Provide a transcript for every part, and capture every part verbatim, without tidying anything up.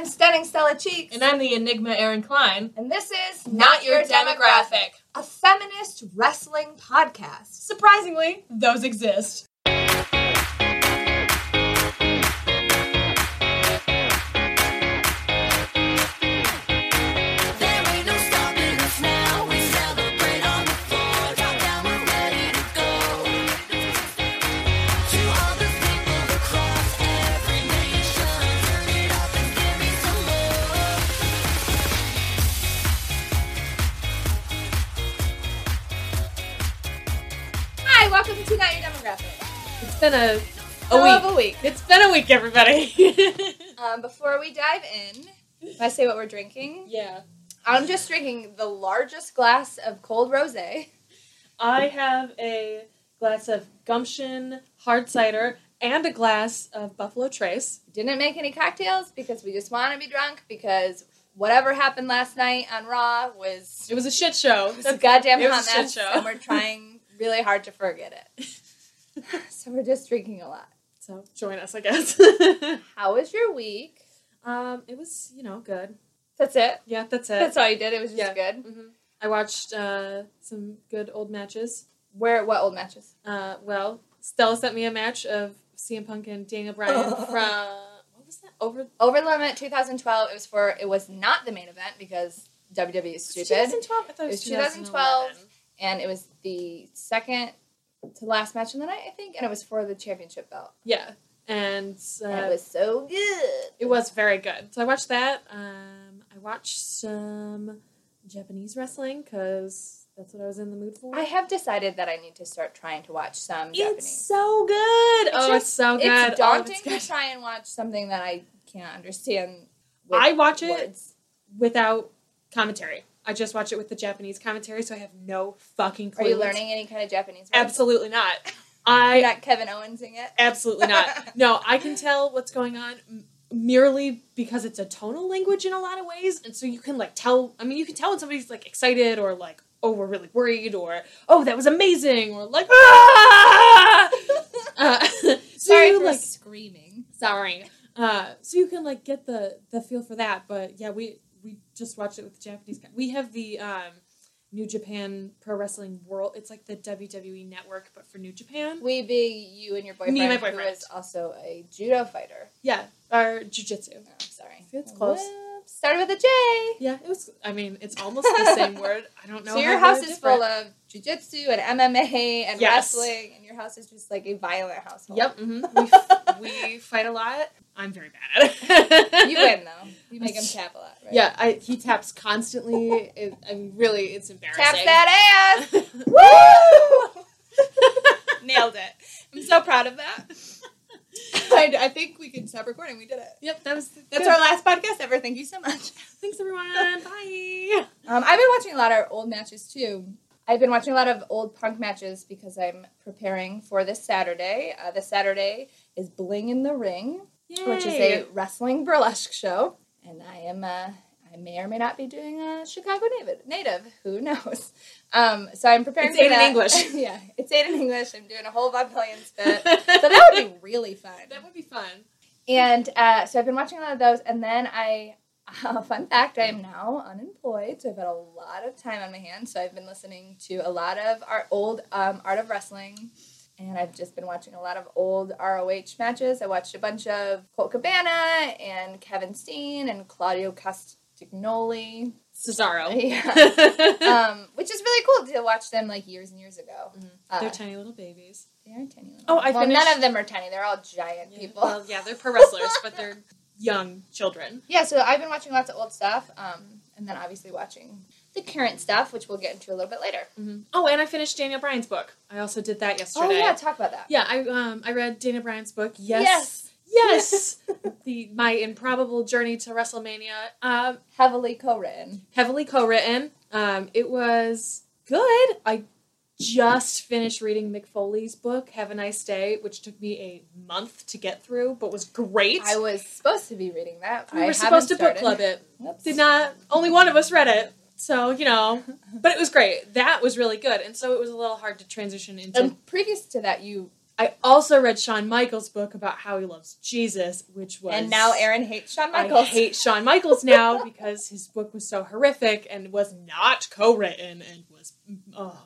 Stunning Stella Cheeks. And I'm the Enigma Erin Klein. And this is Not, Not Your, your demographic. demographic, a feminist wrestling podcast. Surprisingly, those exist. Welcome to Not Your Demographic. It's been a, a week. Of a week. It's been a week, everybody. um, before we dive in, can I say what we're drinking? Yeah. I'm just drinking the largest glass of cold rosé. I have a glass of Gumption hard cider and a glass of Buffalo Trace. Didn't make any cocktails because we just want to be drunk because whatever happened last night on Raw was... It was a shit show. It was a goddamn it hot was a mess, shit show. And we're trying really hard to forget it. So we're just drinking a lot. So join us, I guess. How was your week? Um, it was, you know, good. That's it? Yeah, that's it. That's all you did? It was just yeah. good? Mm-hmm. I watched uh, some good old matches. Where? What old matches? Uh, well, Stella sent me a match of C M Punk and Daniel Bryan from... What was that? Over... Over the Limit twenty twelve. It was for... It was not the main event because W W E is stupid. twenty twelve? I thought it was, it was twenty twelve. And it was the second to last match of the night, I think, and it was for the championship belt. Yeah, and, uh, and it was so good. It was very good. So I watched that. Um, I watched some Japanese wrestling because that's what I was in the mood for. I have decided that I need to start trying to watch some it's Japanese. It's so good. It's oh, just, it's so good. It's daunting oh, it's to try and watch something that I can't understand. I watch words. it without commentary. I just watch it with the Japanese commentary, so I have no fucking clue. Are you learning any kind of Japanese words? Absolutely not. I You're not Kevin Owensing it? Absolutely not. No, I can tell what's going on m- merely because it's a tonal language in a lot of ways, and so you can, like, tell, I mean, you can tell when somebody's, like, excited or, like, oh, we're really worried, or, oh, that was amazing, or, like, ah! uh, so Sorry you, for like, screaming. Sorry. Uh, so you can, like, get the, the feel for that, but, yeah, we... We just watched it with the Japanese guy. We have the um, New Japan Pro Wrestling World. It's like the W W E network, but for New Japan. We be you and your boyfriend, Me and my boyfriend. who is also a judo fighter. Yeah, or jiu-jitsu. Oh, sorry. It's close. Whoops. Started with a J. Yeah, it was, I mean, it's almost the same word. I don't know So how your house really is different. full of jiu-jitsu and M M A and yes. wrestling, and your house is just like a violent household. Yep. Mm-hmm. We, f- we fight a lot. I'm very bad at it. You win, though. You make him tap a lot, right? Yeah, I, he taps constantly. It, I mean, really, it's embarrassing. Taps that ass! Woo! Nailed it. I'm so proud of that. I, I think we can stop recording. We did it. Yep, that was That's good. our last podcast ever. Thank you so much. Thanks, everyone. Bye. Um, I've been watching a lot of old matches, too. I've been watching a lot of old Punk matches because I'm preparing for this Saturday. Uh, this Saturday is Bling in the Ring, Yay. which is a wrestling burlesque show. And I am, uh, I may or may not be doing a Chicago native. native. Who knows? Um, so I'm preparing it's for eight that. in English. Yeah, it's eight in English. I'm doing a whole vaudevillian spit. So that would be really fun. That would be fun. And uh, so I've been watching a lot of those. And then I, uh, fun fact, I am now unemployed. So I've had a lot of time on my hands. So I've been listening to a lot of our old um, Art of Wrestling. And I've just been watching a lot of old R O H matches. I watched a bunch of Colt Cabana and Kevin Steen and Claudio Castagnoli. Cesaro. Yeah. um, which is really cool to watch them like years and years ago. Mm-hmm. Uh, they're tiny little babies. They are tiny little Oh, I Well, finished... none of them are tiny. They're all giant yeah. people. Well, yeah, they're pro wrestlers, but they're young children. Yeah, so I've been watching lots of old stuff. Um, and then obviously watching the current stuff, which we'll get into a little bit later. Mm-hmm. Oh, and I finished Daniel Bryan's book. I also did that yesterday. Oh, yeah, talk about that. Yeah, I um I read Daniel Bryan's book. Yes. Yes. Yes. the My Improbable Journey to WrestleMania. Um, heavily co-written. Heavily co-written. Um, it was good. I just finished reading Mick Foley's book, Have a Nice Day, which took me a month to get through, but was great. I was supposed to be reading that. We I were supposed to started. book club it. Oops. Did not. Only one of us read it. So, you know, but it was great. That was really good. And so it was a little hard to transition into... And previous to that, you I also read Shawn Michaels' book about how he loves Jesus, which was... And now Erin hates Shawn Michaels. I hate Shawn Michaels now because his book was so horrific and was not co-written and was... Oh,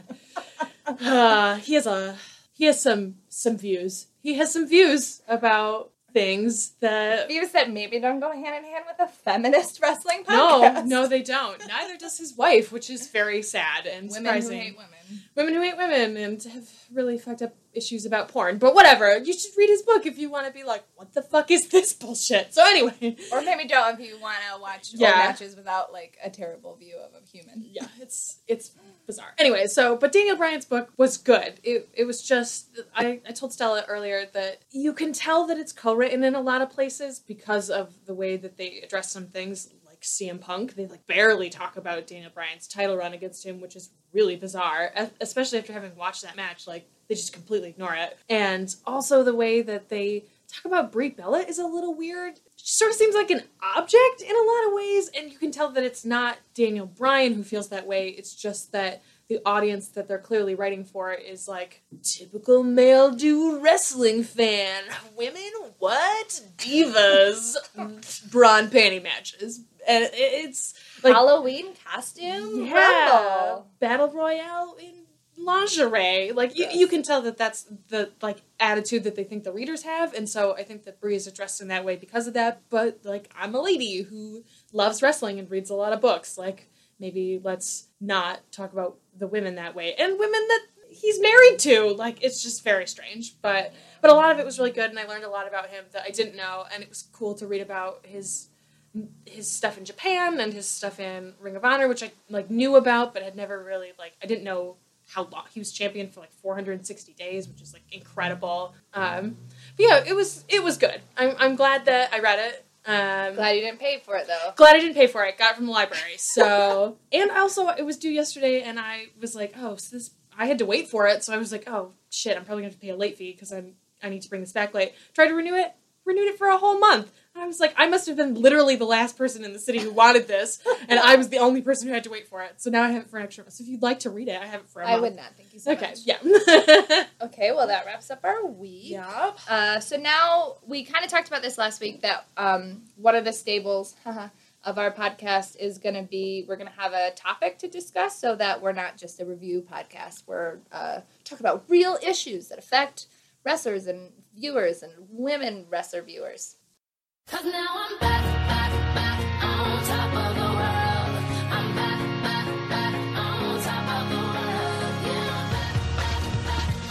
God. Uh, he has a... He has some some views. He has some views about things that... Views that maybe don't go hand in hand with a feminist wrestling No, podcast. no, they don't. Neither does his wife, which is very sad and Women surprising. who hate women. Women who hate women and have really fucked up issues about porn. But whatever. You should read his book if you want to be like, what the fuck is this bullshit? So anyway. Or maybe don't if you want to watch Yeah. old matches without, like, a terrible view of a human. Yeah, it's it's bizarre. Anyway, so, but Daniel Bryan's book was good. It it was just, I, I told Stella earlier that you can tell that it's co-written in a lot of places because of the way that they address some things, like C M Punk. They, like, barely talk about Daniel Bryan's title run against him, which is really bizarre, especially after having watched that match. Like, they just completely ignore it. And also the way that they talk about Brie Bella is a little weird. She sort of seems like an object in a lot of ways, and you can tell that it's not Daniel Bryan who feels that way. It's just that the audience that they're clearly writing for is like, typical male dude wrestling fan. Women, what? Divas. Bra and panty matches. And it's like... Halloween costume? Yeah. Rumble. Battle Royale in lingerie. Like, you, you can tell that that's the, like, attitude that they think the readers have, and so I think that Brie is addressed in that way because of that, but, like, I'm a lady who loves wrestling and reads a lot of books. Like, maybe let's not talk about the women that way. And women that he's married to. Like, it's just very strange. But but a lot of it was really good, and I learned a lot about him that I didn't know, and it was cool to read about his his stuff in Japan and his stuff in Ring of Honor, which I, like, knew about, but had never really, like, I didn't know how long he was champion for like four hundred sixty days, which is like incredible. Um, but yeah, it was it was good. I'm I'm glad that I read it. Um, Glad you didn't pay for it though. glad I didn't pay for it. Got it from the library. So and also it was due yesterday, and I was like, oh, so this I had to wait for it. So I was like, oh shit, I'm probably gonna have to pay a late fee because I'm I need to bring this back late. Tried to renew it, renewed it for a whole month. I was like, I must have been literally the last person in the city who wanted this, and I was the only person who had to wait for it. So now I have it for an extra month. So if you'd like to read it, I have it for a I month. would not. Thank you so Okay, much. yeah. Okay, well, that wraps up our week. Yeah. Uh, so now, we kind of talked about this last week, that um, one of the stables of our podcast is going to be, we're going to have a topic to discuss so that we're not just a review podcast. We're uh, talking about real issues that affect wrestlers and viewers and women wrestler viewers. Cause now I'm back, back, back on top of the world. I'm back, back, back on top of the world. Yeah, I'm back, back, back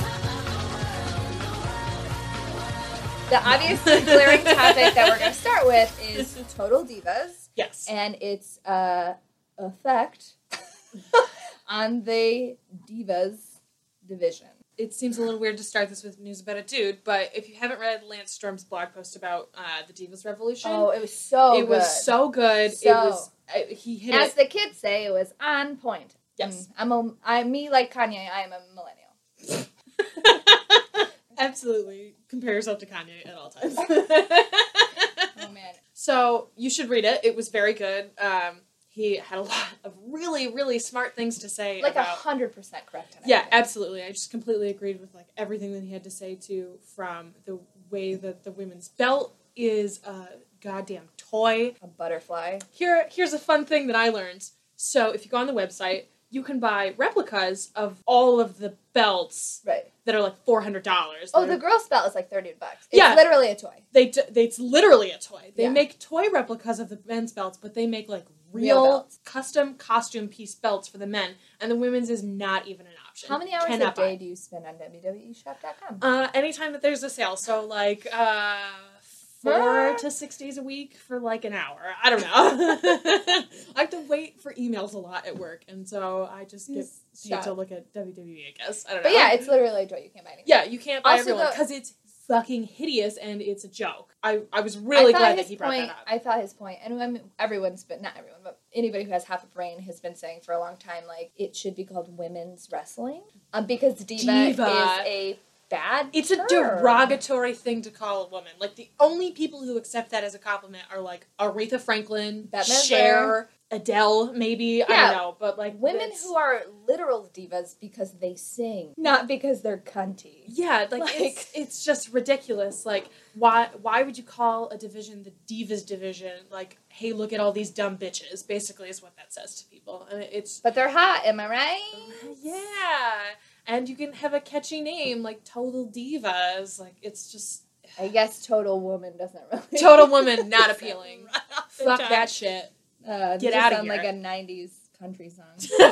on top of the world. The world, world. The obviously glaring topic that we're going to start with is Total Divas Yes. and its uh, effect on the Divas division. It seems a little weird to start this with news about a dude, but if you haven't read Lance Storm's blog post about uh, the Divas Revolution, Oh, it was so it good. was so good. So- it was uh, he hit As it. the kids say, it was on point. Yes. Mm, I'm a, I, me like Kanye, I am a millennial. Absolutely, compare yourself to Kanye at all times. Oh, man. So you should read it. It was very good. Um, he had a lot of really, really smart things to say Like a about. hundred percent correct. on Yeah, everything. absolutely. I just completely agreed with like everything that he had to say too, from the way that the women's belt is a goddamn toy. A butterfly. Here, here's a fun thing that I learned. So if you go on the website, you can buy replicas of all of the belts Right. that are like four hundred dollars. Oh, the girl's belt is like thirty bucks. It's Yeah. literally a toy. They, d- they it's literally a toy. They Yeah. make toy replicas of the men's belts, but they make like Real real, belts. custom costume piece belts for the men, and the women's is not even an option. How many hours Cannot a day buy. do you spend on W W E shop dot com? Uh, anytime that there's a sale, so like uh, four to six days a week for like an hour. I don't know. I have to wait for emails a lot at work, and so I just get Just paid to shop. look at W W E. I guess I don't know. But yeah, it's literally a toy. You can't buy anything. yeah, you can't buy Also everyone the- because it's fucking hideous and it's a joke. I, I was really I thought glad that his he brought point, that up. I thought his point, and I mean, everyone's, but not everyone, but anybody who has half a brain has been saying for a long time, like, it should be called women's wrestling. Um, because Diva, Diva. is a bad It's a term. derogatory thing to call a woman. Like, the only people who accept that as a compliment are, like, Aretha Franklin, Bette Midler. Cher, Adele, maybe. I Yeah. don't know. But, like, Women it's- who are literal divas because they sing, not because they're cunty. Yeah, like, Like- it's it's just ridiculous. Like, why why would you call a division the Divas division? Like, hey, look at all these dumb bitches, basically is what that says to people. And it's... But they're hot, am I right? Yeah. And you can have a catchy name, like Total Divas. Like, it's just... I guess Total Woman doesn't really. Total Woman, not appealing. Right off the Fuck tongue. that shit. Uh, Get just outta sound here. like a nineties country song.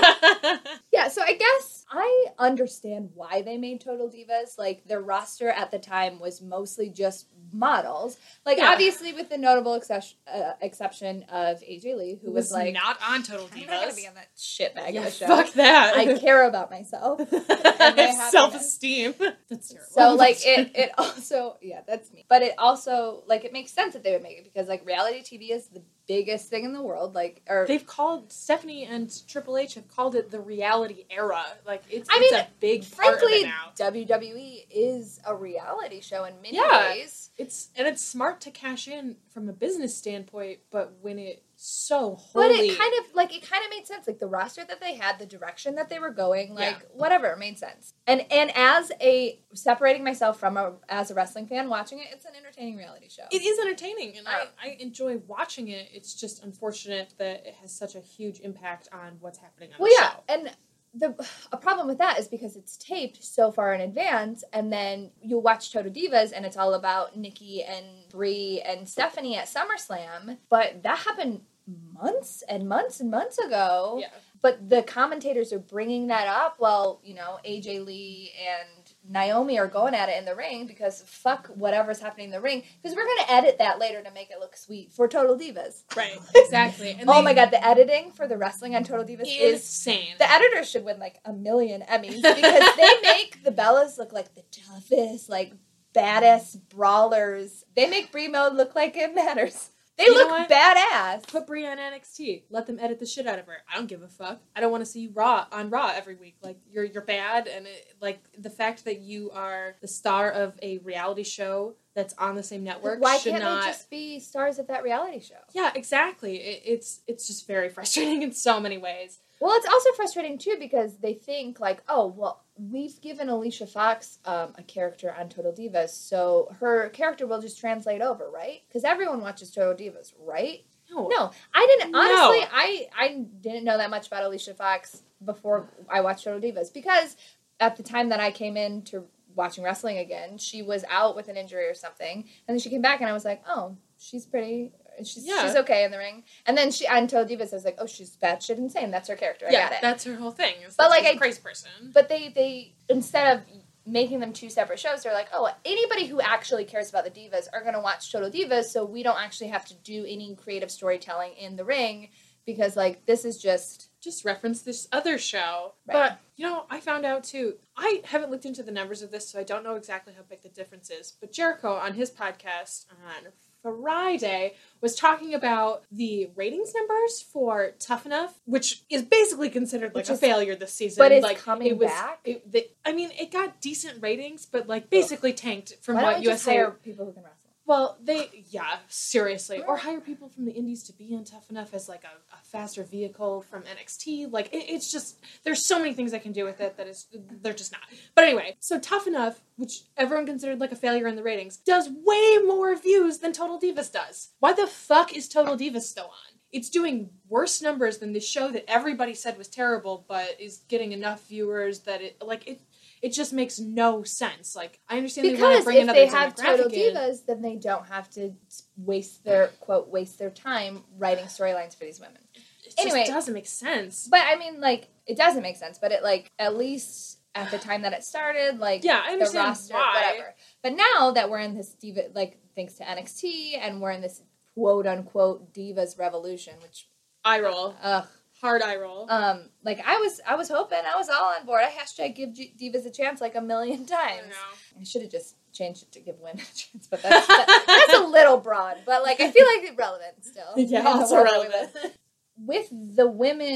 Yeah, so I guess I understand why they made Total Divas. Like, their roster at the time was mostly just models. Like, Yeah. obviously with the notable exception, uh, exception of A J Lee, who was, was like, not on Total I'm not going to Divas. be on that shit bag Yeah, of a show. fuck that. I care about myself. my happiness. Self-esteem. That's terrible. So, like, it, it also, yeah, that's me. But it also, like, it makes sense that they would make it because, like, reality T V is the biggest thing in the world. Like, or They've called, Stephanie and Triple H have called it the reality era. Like, it's, I it's mean, a big part of frankly, it now. W W E is a reality show in many Yeah. ways. It's and it's smart to cash in from a business standpoint, but when it so But wholly... it kind of, like, it kind of made sense. Like, the roster that they had, the direction that they were going, like, Yeah. whatever, it made sense. And and as a, separating myself from a, as a wrestling fan watching it, it's an entertaining reality show. It is entertaining, and Right. I, I enjoy watching it. It's just unfortunate that it has such a huge impact on what's happening on Well, the yeah, show. and the a problem with that is because it's taped so far in advance, and then you'll watch Total Divas, and it's all about Nikki and Brie and Stephanie at SummerSlam, but that happened months and months and months ago. Yeah. But the commentators are bringing that up while, you know, A J Lee and Naomi are going at it in the ring because fuck whatever's happening in the ring, because we're going to edit that later to make it look sweet for Total Divas. Right, exactly. And Oh they- my god, the editing for the wrestling on Total Divas is insane. the editors should win like a million Emmys because they make the Bellas look like the toughest, like badass brawlers. They make Brie Mode look like it matters. They You know look what? badass. Put Brie on N X T. Let them edit the shit out of her. I don't give a fuck. I don't want to see you raw on Raw every week. Like you're you're bad, and it, like the fact that you are the star of a reality show that's on the same network Why should can't not. they just be stars of that reality show? Yeah, exactly. It, it's it's just very frustrating in so many ways. Well, it's also frustrating too because they think like, oh, well, we've given Alicia Fox um, a character on Total Divas, so her character will just translate over, right? Because everyone watches Total Divas, right? No, No, I didn't. No. Honestly, I I didn't know that much about Alicia Fox before I watched Total Divas because at the time that I came into watching wrestling again, she was out with an injury or something, and then she came back, and I was like, oh, she's pretty. She's Yeah. she's okay in the ring. And then she on Total Divas, I was like, oh, she's batshit insane. That's her character. I yeah, got it. that's her whole thing. Is But, that like, she's a I- crazy person. But they, they instead of making them two separate shows, they're like, oh, anybody who actually cares about the divas are going to watch Total Divas, so we don't actually have to do any creative storytelling in the ring because, like, this is just... Just reference this other show. Right. But, you know, I found out too, I haven't looked into the numbers of this, so I don't know exactly how big the difference is. But Jericho, on his podcast on Friday, was talking about the ratings numbers for Tough Enough, which is basically considered like Which a is- failure this season. but it's like, coming it was, back? It, the, I mean, it got decent ratings, but like basically tanked from Why what don't we just U S A... hire people who can wrestle? Well, they, yeah, seriously. Or hire people from the indies to be on Tough Enough as, like, a, a faster vehicle from N X T. Like, it, it's just, there's so many things I can do with it that is, they're just not. But anyway, so Tough Enough, which everyone considered, like, a failure in the ratings, does way more views than Total Divas does. Why the fuck is Total Divas still on? It's doing worse numbers than this show that everybody said was terrible, but is getting enough viewers that it, like, it... It just makes no sense. Like, I understand they want to Because bring if another they have Total demographic in. Divas, then they don't have to waste their, quote, waste their time writing storylines for these women. It Anyway. just doesn't make sense. But, I mean, like, it doesn't make sense, but it, like, at least at the time that it started, like, Yeah, I the understand roster, why. whatever. But now that we're in this diva, like, thanks to N X T, and we're in this quote-unquote Divas revolution, which, Eye roll. ugh, Hard eye roll. um, like, I was, I was hoping, I was all on board. I hashtag give G- Divas a chance, like, a million I times. know. I should have just changed it to give women a chance, but that's, that, that's a little broad. But, like, I feel like it's relevant still. Yeah, in the it's world that we live. irrelevant. With the women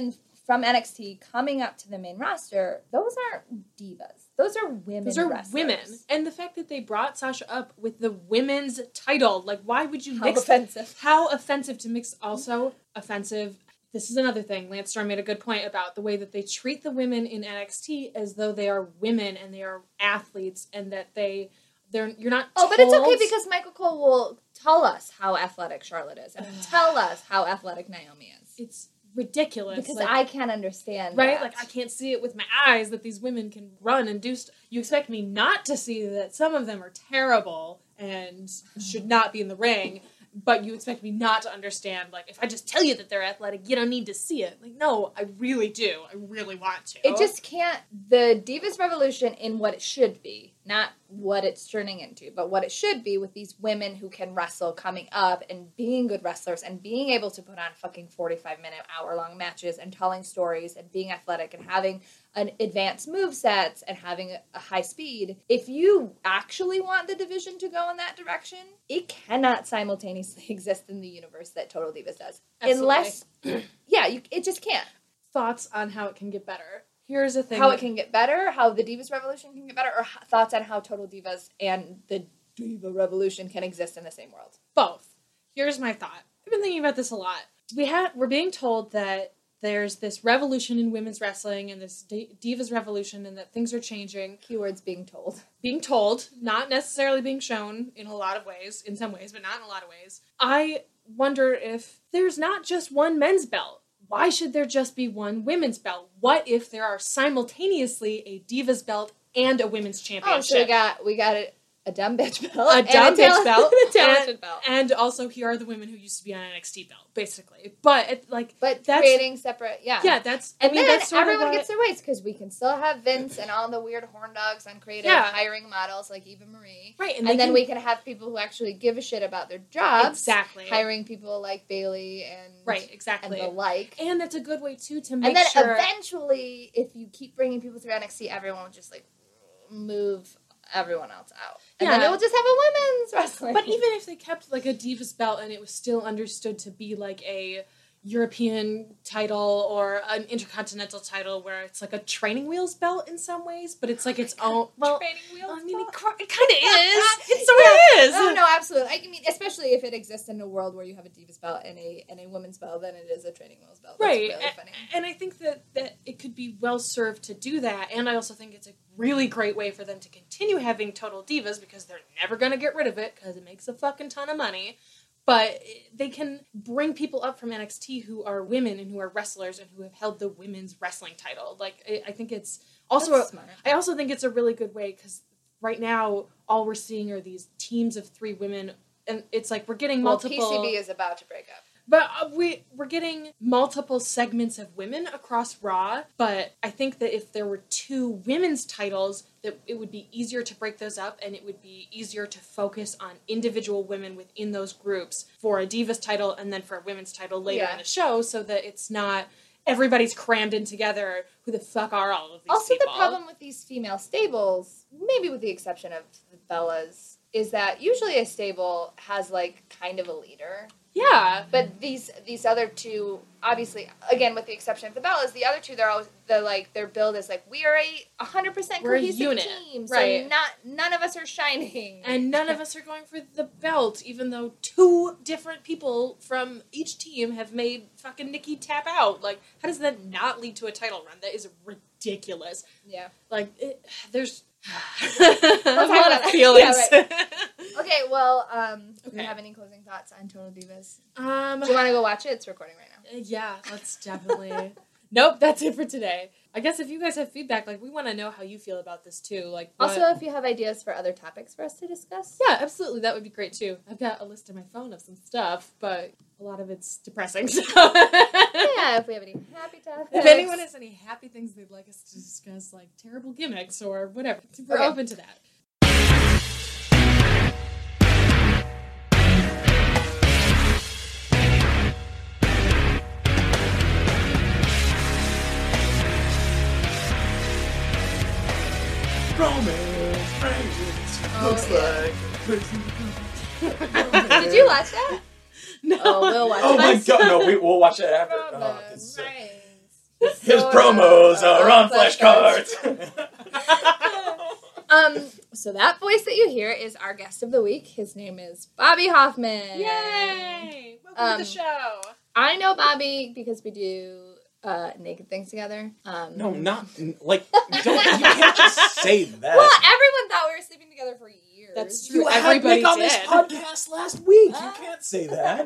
from N X T coming up to the main roster, those aren't divas. Those are women Those are wrestlers. women. And the fact that they brought Sasha up with the women's title, like, why would you How mix... offensive. How offensive to mix also offensive. This is another thing. Lance Storm made a good point about the way that they treat the women in N X T as though they are women and they are athletes and that they... They're, you're not Oh, but it's told- okay because Michael Cole will tell us how athletic Charlotte is and tell us how athletic Naomi is. It's ridiculous. Because like, I can't understand Right? that. Like, I can't see it with my eyes that these women can run and do stuff. You expect me not to see that some of them are terrible and should not be in the ring, but you expect me not to understand, like, if I just tell you that they're athletic, you don't need to see it. Like, no, I really do. I really want to. It just can't... The Divas Revolution in what it should be, not what it's turning into, but what it should be with these women who can wrestle coming up and being good wrestlers and being able to put on fucking forty-five minute, hour-long matches and telling stories and being athletic and having an advanced movesets and having a, a high speed. If you actually want the division to go in that direction, it cannot simultaneously exist in the universe that Total Divas does. Absolutely. Unless, yeah, you, it just can't. Thoughts on how it can get better. Here's the thing. How that- it can get better, how the Divas Revolution can get better, or h- thoughts on how Total Divas and the Diva Revolution can exist in the same world. Both. Here's my thought. I've been thinking about this a lot. We had we're being told that there's this revolution in women's wrestling and this di- Divas Revolution and that things are changing. Keywords being told. Being told, not necessarily being shown in a lot of ways, in some ways, but not in a lot of ways. I wonder if there's not just one men's belt. Why should there just be one women's belt? What if there are simultaneously a Divas belt and a women's Oh, championship? so we got we got a, a dumb bitch belt. A and dumb bitch tal- belt. and a talented and, belt. and also here are the women who used to be on N X T belt, basically. But it, like, But that's creating separate, yeah. yeah, that's And I mean then that's sort everyone of what, gets their ways because we can still have Vince and all the weird horn dogs on creative Yeah. hiring models like Eva Marie. right, and, And, they then can- we can have people who actually give a shit about their jobs. exactly Hiring people like Bailey and right, and exactly, the like. and that's a good way too to make And then sure. eventually, if you keep bringing people through N X T, everyone will just like move everyone else out, and then Yeah. it will just have a women's wrestling. But even if they kept like a Divas belt and it was still understood to be like a European title or an intercontinental title where it's like a training wheels belt in some ways, but it's like its own. Well, training wheels. I mean, it, belt. cr- it kind of is. It sort of is. Oh no, absolutely. I mean, especially if it exists in a world where you have a Divas belt and a and a women's belt, then it is a training wheels belt. That's Right, really a- funny. and I think that, that it could be well served to do that, and I also think it's a really great way for them to continue having Total Divas because they're never going to get rid of it because it makes a fucking ton of money, but they can bring people up from N X T who are women and who are wrestlers and who have held the women's wrestling title. Like, I, I think it's also, That's smart. I also think it's a really good way because right now all we're seeing are these teams of three women, and it's like we're getting Well, multiple... P C B is about to break up. But uh, we, we're getting multiple segments of women across Raw, but I think that if there were two women's titles, that it would be easier to break those up, and it would be easier to focus on individual women within those groups for a Divas title and then for a women's title later Yeah. in the show, so that it's not everybody's crammed in together. Who the fuck are all of these Also, people? the problem with these female stables, maybe with the exception of the Bellas, is that usually a stable has like kind of a leader. Yeah. But these these other two, obviously, again with the exception of the Bellas, the other two they're always the like their build is like we are a hundred percent We're a cohesive unit, team, so right. not none of us are shining, And none of us are going for the belt, even though two different people from each team have made fucking Nikki tap out. Like, how does that not lead to a title run? That is ridiculous. yeah. Like, it, there's talk a lot about of that. feelings. Yeah, Okay, well, um, do Okay. you have any closing thoughts on Total Divas? um, Do you want to go watch it? It's recording right now. yeah, let's definitely. Nope, that's it for today. I guess if you guys have feedback, like, we want to know how you feel about this too. Like, what- Also, if you have ideas for other topics for us to discuss, yeah, absolutely, that would be great too. I've got a list on my phone of some stuff, but a lot of it's depressing. So. yeah, if we have any happy topics. If anyone has any happy things they'd like us to discuss, like terrible gimmicks or whatever, we're Okay. open to that. Romance, Francis, Oh, looks like. Did you watch that? No. Oh, we'll watch Oh it. my I'm god, no, sorry. we, we'll watch it after. Oh, Romance, it's so- Reigns. His Sort promos of. are on flashcards. Um, so that voice that you hear is our guest of the week. His name is Bobby Hoffman. Yay! Welcome Um, to the show. I know Bobby because we do uh, naked things together. Um, No, not like don't, you can't just say that. Well, everyone thought we were sleeping together for years. That's true. you had Everybody Nick on this did. podcast last week. You Ah. can't say that.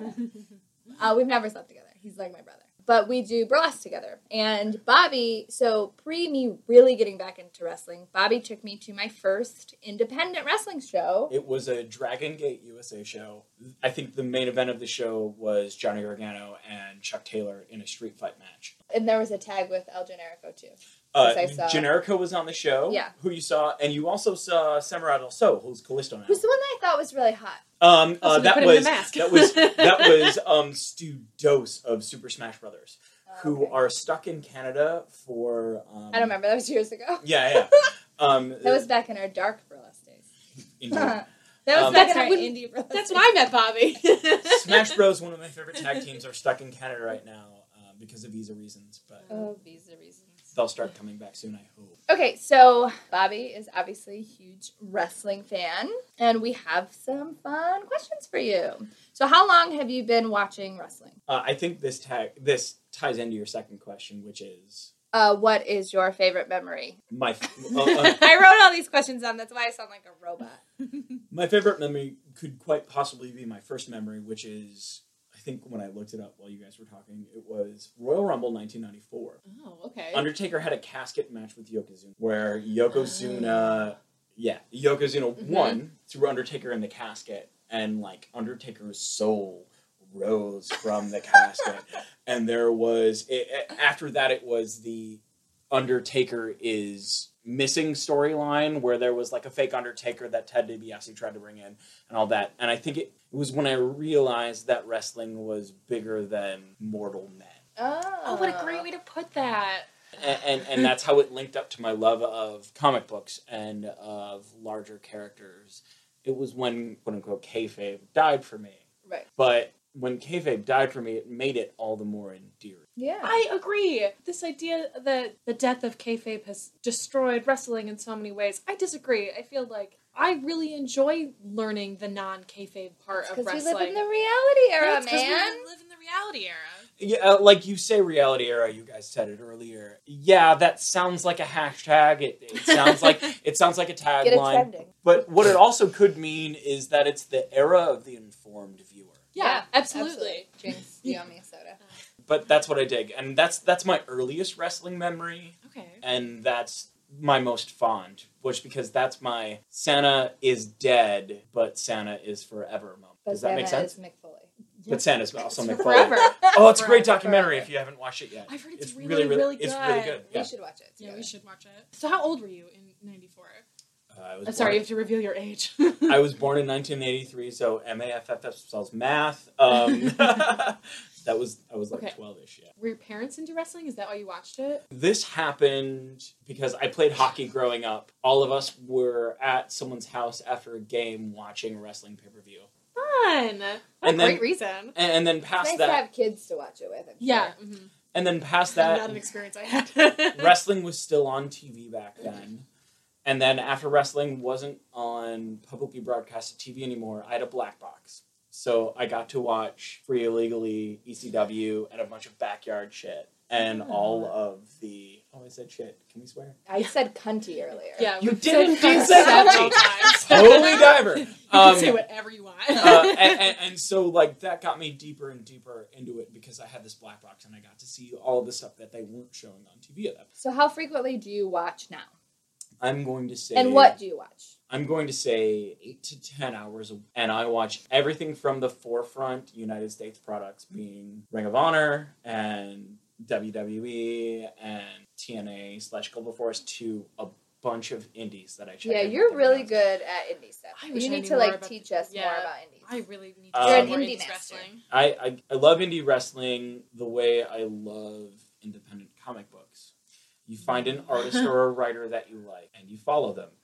Uh, we've never slept together. He's like my brother. But we do burlesque together. And Bobby, so pre me really getting back into wrestling, Bobby took me to my first independent wrestling show. It was a Dragon Gate U S A show. I think the main event of the show was Johnny Gargano and Chuck Taylor in a street fight match. And there was a tag with El Generico too. Uh, Yes, I saw. Generico was on the show. Yeah. Who you saw, and you also saw Samurai del Sol, who's Callisto now. Who's the one that I thought was really hot? Um, Oh, uh, so they that put him in was a mask. that was that was um Stu Dose of Super Smash Brothers, Oh, who okay. are stuck in Canada for. Um, I don't remember. That was years ago. Yeah, yeah. Um, That was back in our dark burlesque days. indeed. that was Um, back That's in our when- indie burlesque That's days. when I met Bobby. Smash Bros, one of my favorite tag teams, are stuck in Canada right now uh, because of visa reasons, but Oh, visa reasons. they'll start coming back soon, I hope. Okay, so Bobby is obviously a huge wrestling fan, and we have some fun questions for you. So, how long have you been watching wrestling? Uh, I think this tag this ties into your second question, which is Uh, what is your favorite memory? my uh, uh, I wrote all these questions down. That's why I sound like a robot. my favorite memory could quite possibly be my first memory, which is I think when I looked it up while you guys were talking, it was Royal Rumble nineteen ninety-four. Oh, okay. Undertaker had a casket match with Yokozuna, where Yokozuna, yeah, Yokozuna Mhm. won threw Undertaker in the casket, and like Undertaker's soul rose from the casket, and there was it, after that it was the Undertaker is missing storyline where there was like a fake Undertaker that Ted DiBiase tried to bring in and all that, and I think it was when I realized that wrestling was bigger than mortal men. Oh, Oh, what a great way to put that. and, and and that's how it linked up to my love of comic books and of larger characters. It was when quote unquote kayfabe died for me, Right. but when kayfabe died for me, it made it all the more endearing. Yeah. I agree. This idea that the death of kayfabe has destroyed wrestling in so many ways, I disagree. I feel like I really enjoy learning the non-kayfabe part of Because we wrestling. live in the reality era, Yeah, it's 'cause man. we live in the reality era. Yeah, uh, like you say, reality era. You guys said it earlier. Yeah, that sounds like a hashtag. It, it sounds like it sounds like a Get it tagline. trending. But what it also could mean is that it's the era of the informed viewer. Yeah, absolutely. Jinx, you owe me a soda. But that's what I dig, and that's that's my earliest wrestling memory. Okay. And that's my most fond, which because that's my Santa is dead, but Santa is forever moment. But Does that make Santa sense? is Mick Foley. But Santa's also It's McFoley. forever. Oh, it's a great Forever. documentary if you haven't watched it yet. I've heard it's, It's really, really, really, really- good. it's really good. Yeah. We should watch it. Yeah, together. we should watch it. So how old were you in ninety-four? Uh, I was I'm sorry, you born, have to reveal your age. I was born in nineteen eighty-three, so M A F F F spells math. Um, that was I was like Okay. twelve-ish. Yeah. Were your parents into wrestling? Is that why you watched it? This happened because I played hockey growing up. All of us were at someone's house after a game watching wrestling pay-per-view. Fun. What And a then- great reason. And, and then It's past nice that, to have kids to watch it with. I'm Yeah. sure. mhm. and then past Not that, an experience I had. wrestling was still on T V back then. And then after wrestling wasn't on publicly broadcasted T V anymore, I had a black box. So I got to watch Free Illegally, E C W, and a bunch of backyard shit. And Oh. all of the... Oh, I said shit. Can we swear? I said cunty earlier. Yeah, You we've did said indeed fuck say several that. times. Holy diver! You Um, can say whatever you want. uh, and, and, and so, like, that got me deeper and deeper into it because I had this black box and I got to see all of the stuff that they weren't showing on T V at that point. So how frequently do you watch now? I'm going to say... And what do you watch? I'm going to say eight to ten hours, a, and I watch everything from the forefront United States products, being Ring of Honor and W W E and T N A slash Global Force, to a bunch of indies that I check. Yeah, in you're with really everyone good at indie stuff. I wish You I need knew to more like about teach the- us more yeah. about indies. I really need to Um, see You're an more indie indie master. wrestling. I, I I love indie wrestling the way I love independent comic books. You find an artist or a writer that you like, and you follow them.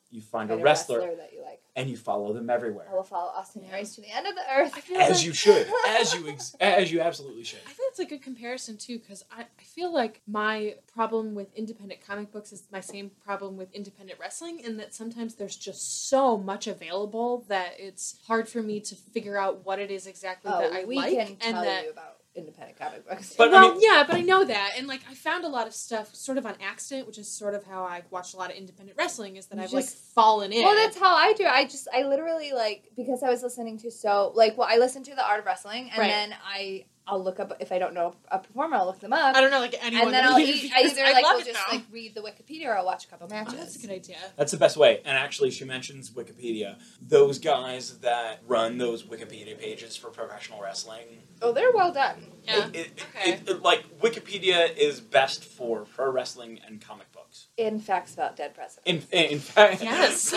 you find Find a wrestler, that you like. and you follow them everywhere. I will follow Austin Yeah. Aries to the end of the earth. I feel As like, you should. As you ex- as you absolutely should. I think it's a good comparison too, because I, I feel like my problem with independent comic books is my same problem with independent wrestling, in that sometimes there's just so much available that it's hard for me to figure out what it is exactly that I Oh, we like, can and tell that you about independent comic books. But, I well, mean- yeah, but I know that, and like I found a lot of stuff sort of on accident, which is sort of how I watched a lot of independent wrestling. Is that You I've like just- fallen in. Well, that's how I do. I just, I literally like, because I was listening to so, like, well, I listened to The Art of Wrestling, and Right. then I, I'll look up, if I don't know a performer, I'll look them up. I don't know, like anyone. And then I'll really, eat, I because either, like, love will it, just, though. like, read the Wikipedia or I'll watch a couple Oh, matches. that's a good idea. That's the best way. And actually, she mentions Wikipedia. Those guys that run those Wikipedia pages for professional wrestling, Oh, they're well done. Yeah. it, it, Okay. it- it- like Wikipedia is best for pro wrestling and comic books. In facts about dead presidents. In, in fact, Yes.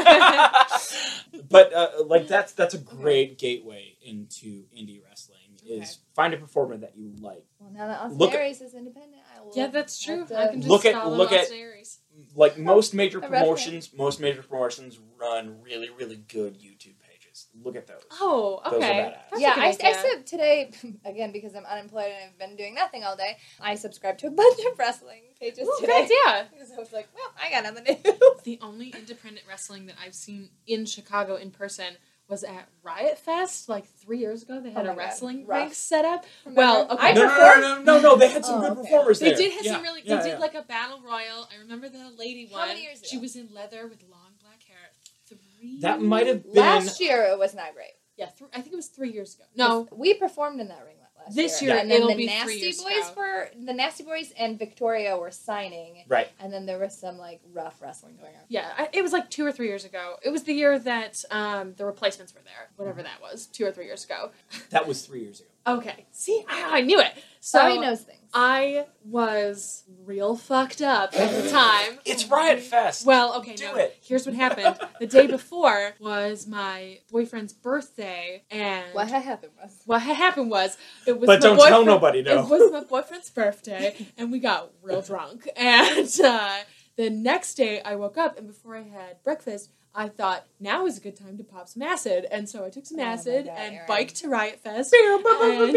but uh, like that's that's a great gateway into indie wrestling. Okay. Is find a performer that you like. Well, now that Austin Look at- Aries is independent, I will. Yeah, that's true. have to- I can just Look at- follow look at- Austin Aries. Like most major A reference. promotions, most major promotions run really really good YouTube pages. Look at those. Oh, Those are okay. badass. That's a yeah, good I, I idea. sub today, again, because I'm unemployed and I've been doing nothing all day, I subscribed to a bunch of wrestling pages Ooh, good today. idea. Because I was like, well, I got nothing to do. The only independent wrestling that I've seen in Chicago in person was at Riot Fest like three years ago. They had Oh my a God, wrestling rough. rink set up. Remember? Well, okay. I no, no, performed- no, no, no, no, they had some Oh, good okay. performers They there. did have Yeah, some really. yeah, they yeah. did like a battle royal. I remember the lady How one. many years She ago? was in leather with long black hair. Three. That might have been. Last year, it was not great. Yeah, th- I think it was three years ago. No, We performed in that ring last This year. year, And then it'll the be three Nasty years Boys ago. were, the Nasty Boys and Victoria were signing. Right. And then there was some, like, rough wrestling going on. yeah, I, it was like two or three years ago. It was the year that um, the replacements were there. Whatever that was, two or three years ago. That was three years ago. Okay, see, I, I knew it. So Bobby knows things. I was real fucked up at the time. It's Riot Fest. Well, okay, Do no. it. Here's what happened. The day before was my boyfriend's birthday, and What had happened was. what had happened was it was But my don't tell boyfriend- nobody, no. It was my boyfriend's birthday, and we got real drunk. And uh, the next day, I woke up, and before I had breakfast, I thought now is a good time to pop some acid, and so I took some Oh my acid God, and Erin. biked to Riot Fest. And,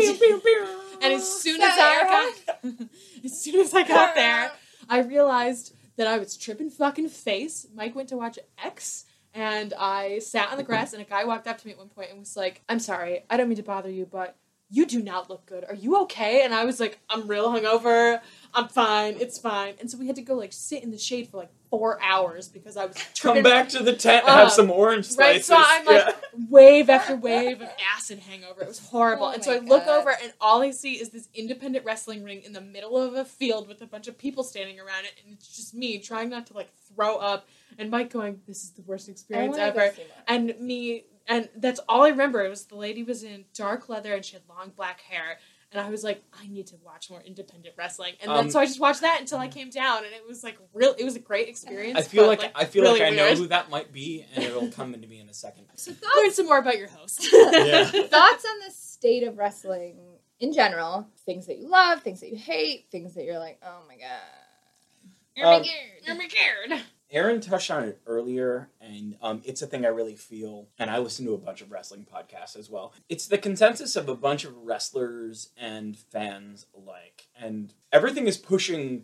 and as soon as I got, as soon as I got there, I realized that I was tripping fucking face. Mike went to watch X, and I sat on the grass, and a guy walked up to me at one point and was like, "I'm sorry, I don't mean to bother you, but you do not look good. Are you okay?" And I was like, "I'm real hungover. I'm fine. It's fine." And so we had to go like sit in the shade for like four hours because I was Come tripping. back to the tent and Uh, have some orange Right, slices. so I'm like Yeah. wave after wave of acid hangover. It was horrible. Oh and so my I look God. over and all I see is this independent wrestling ring in the middle of a field with a bunch of people standing around it, and it's just me trying not to like throw up, and Mike going, "This is the worst I experience wanna go ever." see more. And me, and that's all I remember. It was the lady was in dark leather and she had long black hair. And I was like, I need to watch more independent wrestling. And then Um, so I just watched that until I came down, and it was like real. It was a great experience. I feel but, like, I feel really like I know weird. who that might be, and it'll come into me in a second. So Learn thoughts, some more about your host. Yeah. thoughts on the state of wrestling in general? Things that you love, things that you hate, things that you're like, oh my god. You're Um, my You're god. me scared. Aaron touched on it earlier, and um, it's a thing I really feel, and I listen to a bunch of wrestling podcasts as well. It's the consensus of a bunch of wrestlers and fans alike, and everything is pushing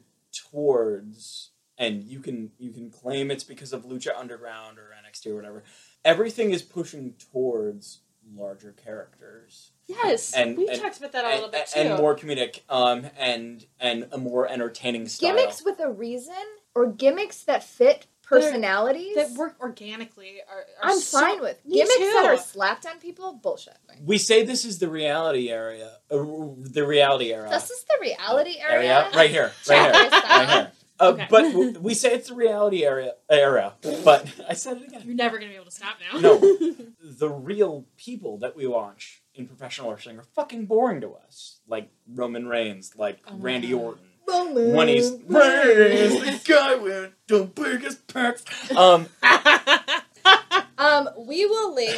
towards, and you can you can claim it's because of Lucha Underground or N X T or whatever. Everything is pushing towards larger characters. Yes, And- we and- talked about that a and, little bit too. and more comedic, um, and and a more entertaining style. Gimmicks with a reason, or gimmicks that fit personalities that work organically are. are I'm so- fine with. Me Gimmicks too. that are slapped on people, bullshit. We say this is the reality area, uh, the reality era. This is the reality area. right here, right here, Chapter right style. here. Uh, Okay. But w- we say it's the reality area, era. But I said it again. You're never gonna be able to stop now. No, the real people that we watch in professional wrestling are fucking boring to us. Like Roman Reigns, like Oh my Randy God. Orton. Roman When he's Reigns. Reigns, the guy with the biggest pecs. Um, Um, Um, we will link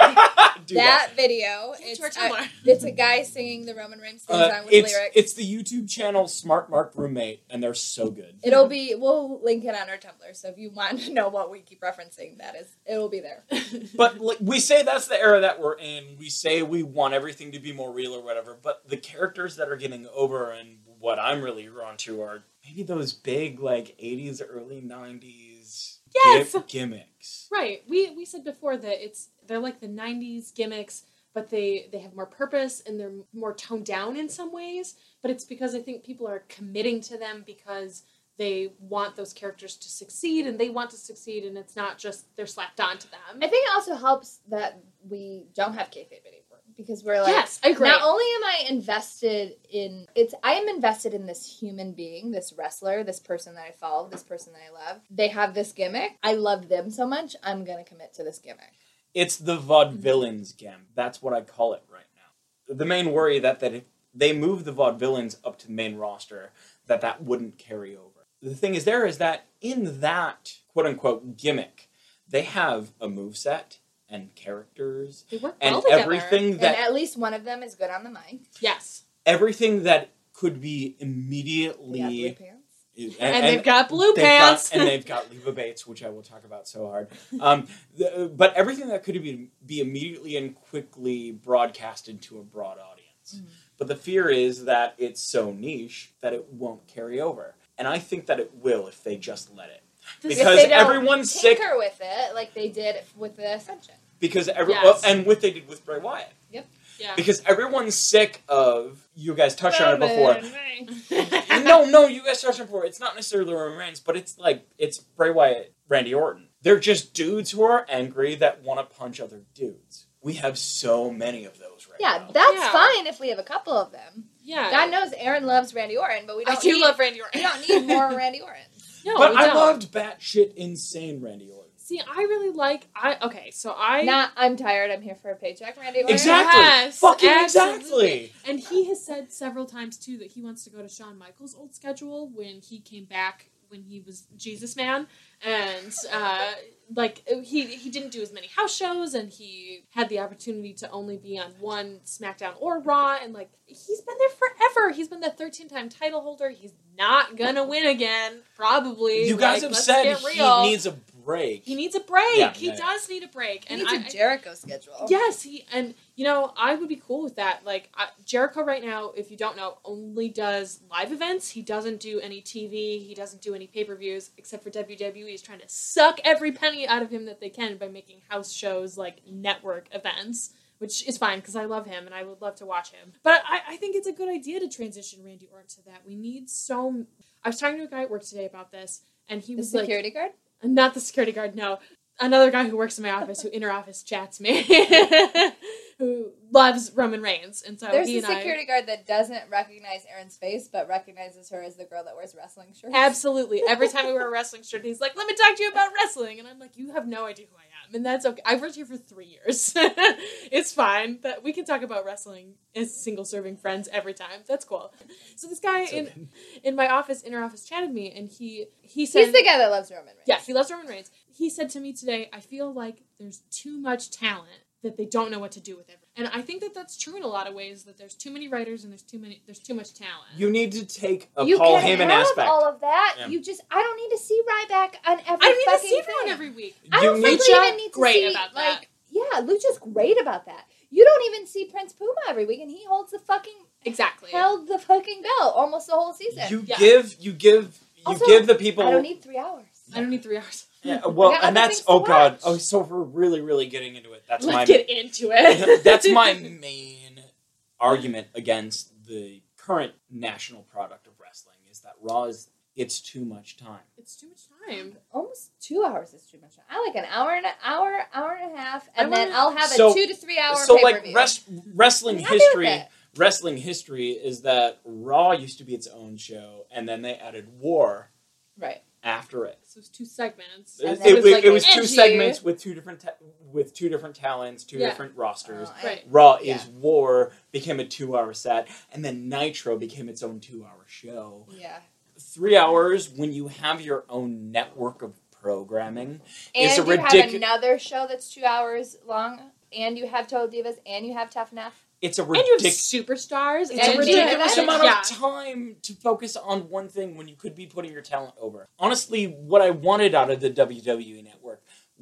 Do that video. Link It's to our a, Tumblr. it's a guy singing the Roman Reigns theme Uh, song with it's, lyrics. it's the YouTube channel Smart Mark Roommate, and they're so good. It'll be. We'll link it on our Tumblr. So if you want to know what we keep referencing, that is, it will be there. But like, we say that's the era that we're in. We say we want everything to be more real or whatever. But the characters that are getting over, and what I'm really drawn to, are maybe those big like eighties, early nineties Yes! gi- gimmicks. Right. We we said before that it's they're like the nineties gimmicks, but they they have more purpose and they're more toned down in some ways. But it's because I think people are committing to them because they want those characters to succeed and they want to succeed, and it's not just they're slapped onto them. I think it also helps that we don't have kayfabe anymore because we're like, Yes, I agree. not only am I invested in it's, I am invested in this human being, this wrestler, this person that I follow, this person that I love. They have this gimmick. I love them so much. I'm gonna commit to this gimmick. It's the vaudevillains gem. That's what I call it right now. The main worry that that if they move the vaudevillains up to the main roster, that that wouldn't carry over. The thing is there is that in that quote-unquote gimmick, they have a moveset and characters They work and well together. everything And that at least one of them is good on the mic. Yes. everything that could be They have blue immediately pants. and, And, they've got blue they've pants. got, and they've got Leva Bates, which I will talk about so hard. Um, the, but everything that could be be immediately and quickly broadcasted to a broad audience. Mhm. But the fear is that it's so niche that it won't carry over. And I think that it will if they just let it. This- If Because they don't everyone's sick. tinker with it like they did with the Ascension. Because every Yes. well, and what they did with Bray Wyatt. yeah. Because everyone's sick of, you guys touched on it before. Roman Reigns. no, no, you guys touched on it before. It's not necessarily Roman Reigns, but it's like, it's Bray Wyatt, Randy Orton. They're just dudes who are angry that want to punch other dudes. We have so many of those right Yeah, now. that's Yeah. fine if we have a couple of them. yeah. God knows Aaron loves Randy Orton, but we I don't do need, love Randy Orton. we don't need more Randy Orton. No, but we I don't. loved batshit insane Randy Orton. See, I really like I okay, so I Not, I'm tired, I'm here for a paycheck, Randy Orton. Exactly. Yes, Fucking absolutely. exactly. And he has said several times too that he wants to go to Shawn Michaels' old schedule when he came back when he was Jesus Man, and uh, like he he didn't do as many house shows, and he had the opportunity to only be on one SmackDown or Raw, and like he's been there forever. He's been the thirteen-time title holder. He's not gonna win again, probably. You guys Like, have let's said get real. he needs a break. He needs a break. Yeah, he yeah, yeah. does need a break, He and needs I, a Jericho schedule. Yes, he and you know I would be cool with that. Like I, Jericho right now, if you don't know, only does live events. He doesn't do any T V. He doesn't do any pay per views except for W W E is trying to suck every penny out of him that they can by making house shows like network events, which is fine because I love him and I would love to watch him. But I, I think it's a good idea to transition Randy Orton to that. We need so. I was talking to a guy at work today about this, and he The was like, security guard? not the security guard, no. Another guy who works in my office who inter-office chats me, who loves Roman Reigns, and so There's he a and I security guard that doesn't recognize Aaron's face, but recognizes her as the girl that wears wrestling shirts. absolutely every time we wear a wrestling shirt, he's like, "Let me talk to you about wrestling," and I'm like, "You have no idea who I am," and that's okay. I've worked here for three years. It's fine that we can talk about wrestling as single-serving friends every time. That's cool. So this guy So in then- in my office, inter-office, chatted me, and he he said, He's the guy that loves Roman Reigns. yeah, he loves Roman Reigns. He said to me today, I feel like there's too much talent that they don't know what to do with it. And I think that that's true in a lot of ways, that there's too many writers and there's too many there's too much talent. You need to take a You Paul can Heyman have aspect. all of that. Yeah. You just, I don't need to see Ryback on every I don't need to fucking see everyone thing. every week. I You don't need frankly Lucha, even need to great see, about that. like, yeah, Lucha's great about that. You don't even see Prince Puma every week, and he holds the fucking, Exactly. held the fucking belt almost the whole season. You Yeah. give, you give, you Also, give the people. I don't need three hours. I don't need three hours. Yeah, well, I got and other that's things to oh god, watch. oh so if we're really, really getting into it. That's Let's my get into it. that's my main argument against the current national product of wrestling is that Raw is it's too much time. It's too much time. Almost two hours is too much. I like an hour and an hour, hour and a half, and I then wanna- I'll have a So- two to three hour so like pay-per-view. res- wrestling I'm happy with history, it. wrestling history is that Raw used to be its own show, and then they added War Right. after it. So it's two segments. It, And it, then was, it's like it was two edgy. segments with two different ta- with two different talents, two Yeah. different rosters. Oh, I- Right. Raw Yeah. is War became a two-hour set, and then Nitro became its own two-hour show. Yeah. Three hours when you have your own network of programming. And It's a you have ridicu- another show that's two hours long, and you have Total Divas, and you have Tough Enough. It's a And you have ridiculous. superstars. It's a And ridiculous David amount yeah. of time to focus on one thing when you could be putting your talent over. Honestly, what I wanted out of the W W E Network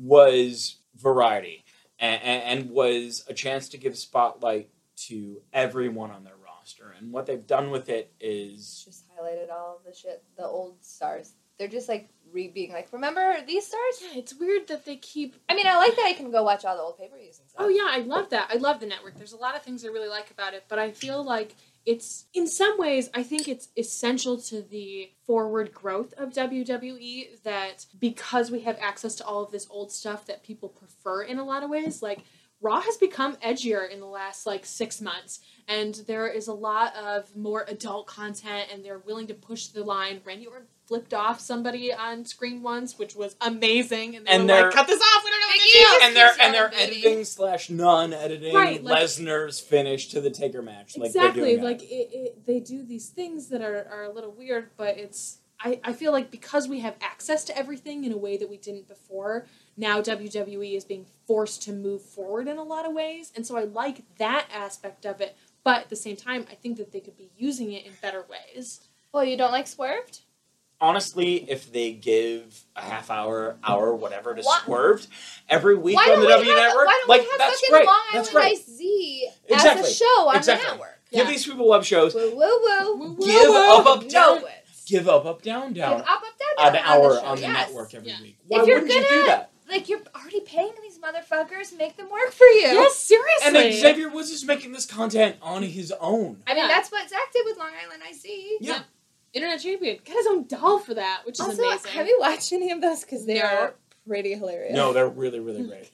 was variety and, and was a chance to give spotlight to everyone on their roster. And what they've done with it is Just highlighted all of the shit, the old stars. They're just like re being like, remember these stars? Yeah, it's weird that they keep. I mean, I like that I can go watch all the old pay-per-views and stuff. Oh yeah, I love that. I love the network. There's a lot of things I really like about it, but I feel like it's, in some ways, I think it's essential to the forward growth of W W E that because we have access to all of this old stuff that people prefer in a lot of ways, like Raw has become edgier in the last like six months, and there is a lot of more adult content, and they're willing to push the line. Randy Orton flipped off somebody on screen once, which was amazing, and they And were they're- like, "Cut this off! We don't know what Thank to you. do." and they're keeps and they're yelling, baby. editing slash non-editing Right, like- Lesnar's finish to the Taker match. Like Exactly, they're doing like that. it, it, they do these things that are, are a little weird, but it's I, I feel like because we have access to everything in a way that we didn't before, now W W E is being forced to move forward in a lot of ways, and so I like that aspect of it. But at the same time, I think that they could be using it in better ways. Well, you don't like Swerved? Honestly, if they give a half hour, hour, whatever to Why- Swerved every week Why on don't the we W have, Network, why don't like we have that's fucking great. Long That's Island great. Ice Z Exactly. as a show on Exactly. the network? Give Yeah. these people love shows. Woo woo woo. Give up, up, No down. it. Give up, up, down, Give down. up, up, down, An down hour on the, show. on the Yes. network every Yeah. week. Why If you're wouldn't you do gonna- that? Like, you're already paying these motherfuckers, make them work for you. Yes, seriously. And Xavier Woods is making this content on his own. I mean, Yeah. that's what Zach did with Long Island Ice Z. Yeah. Internet champion got his own doll for that, which is Also, amazing. have you watched any of those? Because they No. are pretty hilarious. No, they're really, really great.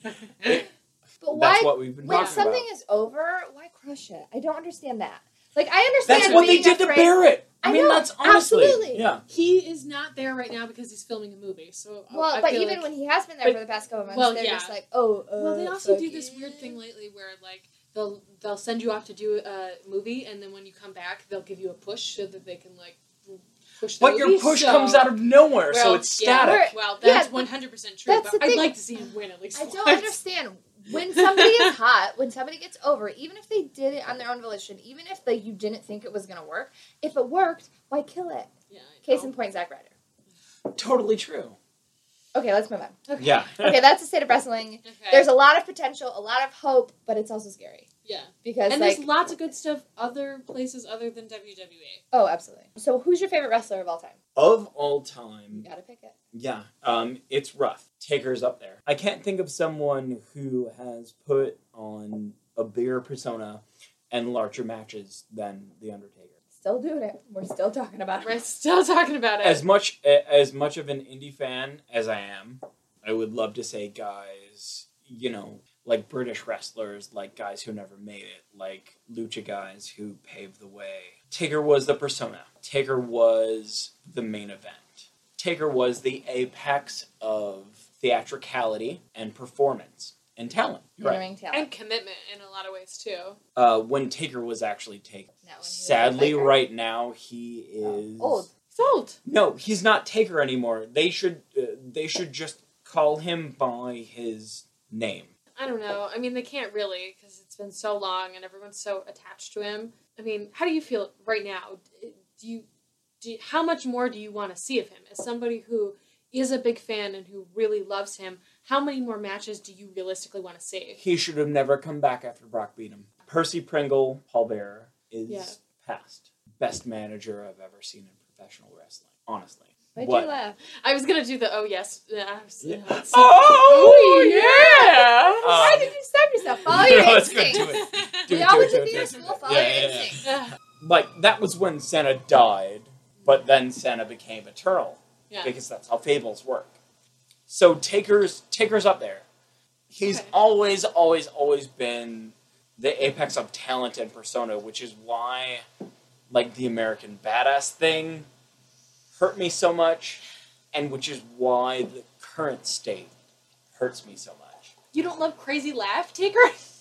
But why, That's what we've been when talking something about. is over, why crush it? I don't understand that. Like, I understand That's what they being did to afraid- Barrett. I, I mean, know, that's honestly. absolutely. Yeah. He is not there right now because he's filming a movie. So Well, I but feel even like- when he has been there But- for the past couple months, well, they're yeah. just like, oh, uh, well, they also do fuck this it. weird thing lately where like they'll they'll send you off to do a movie, and then when you come back, they'll give you a push so that they can like push. The But your movie, push so- comes out of nowhere, so Well, it's yeah, static. Well, Yeah, that's but one hundred percent true. that's But the I'd thing. like to see him win at least. I don't once. understand. When somebody is hot, when somebody gets over, even if they did it on their own volition, even if like you didn't think it was gonna work, if it worked, why kill it? Yeah, I Case know. in point, Zack Ryder. Totally true. Okay, let's move on. Okay. Yeah. Okay, that's the state of wrestling. Okay. There's a lot of potential, a lot of hope, but it's also scary yeah, because and like there's lots of good stuff other places other than W W E. oh, absolutely. So, who's your favorite wrestler of all time? Of all You time, gotta pick it. yeah, um, it's rough. Taker's up there. I can't think of someone who has put on a bigger persona and larger matches than The Undertaker. Still doing it. We're still talking about We're it. still talking about it. As much as much of an indie fan as I am, I would love to say guys, you know, like British wrestlers, like guys who never made it, like lucha guys who paved the way. Taker was the persona. Taker was the main event. Taker was the apex of theatricality and performance and talent. Right. In-ring talent. and commitment in a lot of ways too. Uh, when Taker was actually Taker. Not when he was Sadly, Taker. right now he is Old. He's old. No, he's not Taker anymore. They should uh, they should just call him by his name. I don't know. I mean, they can't really because it's been so long and everyone's so attached to him. I mean, how do you feel right now? Do you, do you, how much more do you want to see of him as somebody who is a big fan and who really loves him? How many more matches do you realistically want to see? He should have never come back after Brock beat him. Percy Pringle, Paul Bearer, is Yeah. past. Best manager I've ever seen in professional wrestling. Honestly. Why'd What? you laugh? I was gonna do the oh yes. Yeah, I was- Yeah. uh, it's- Oh, yeah! Why Um, did you stop yourself? Follow your no, let's go instinct. do it. Do We it, always do it, do do your it, do school. it. Follow Yeah, your yeah, yeah. instinct. Yeah. Like, that was when Senna died, but then Senna became eternal. Yeah. Because that's how fables work. So Taker's Taker's up there. He's Okay. always, always, always been the apex of talent and persona, which is why, like, the American Badass thing hurt me so much, and which is why the current state hurts me so much. You don't love Crazy Laugh Taker?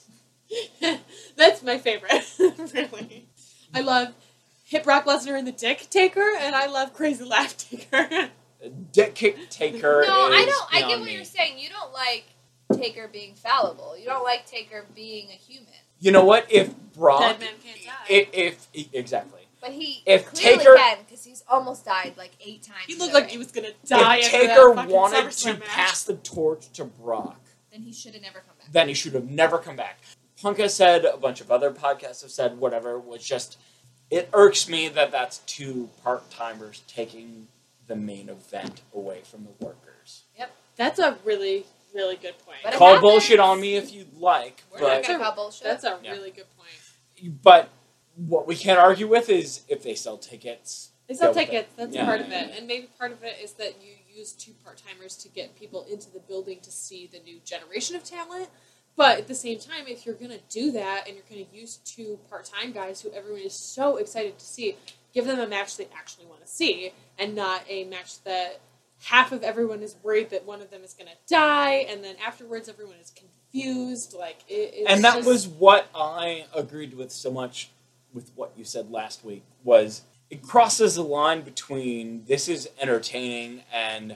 That's my favorite. Really. I love Hit Brock Lesnar in the Dick Taker, and I love Crazy Laugh Taker. Dick Taker. No, I is don't. I get beyond what me. you're saying. You don't like Taker being fallible. You don't like Taker being a human. You know what? If Brock, Dead man can't die. if, if exactly, But he If clearly Taker- can because he's almost died like eight times. He in looked the like he ring. was gonna die. if after Taker that fucking wanted to SummerSlam match. pass the torch to Brock, Then he should have never come back. then he should have never come back. Punk has said, a bunch of other podcasts have said, whatever, was just, it irks me that that's two part-timers taking the main event away from the workers. That's a really, really good point. But it Call happens. bullshit on me if you'd like, We're not but, gonna call bullshit. That's a Yeah. really good point. but what we can't argue with is if they sell tickets. They sell go with tickets. it. That's Yeah. part of it, and maybe part of it is that you use two part timers to get people into the building to see the new generation of talent. But at the same time, if you're gonna do that and you're gonna use two part time guys who everyone is so excited to see, give them a match they actually want to see, and not a match that half of everyone is worried that one of them is gonna die, and then afterwards everyone is confused. Like it, it's And that just- was what I agreed with so much with what you said last week, was it crosses the line between this is entertaining and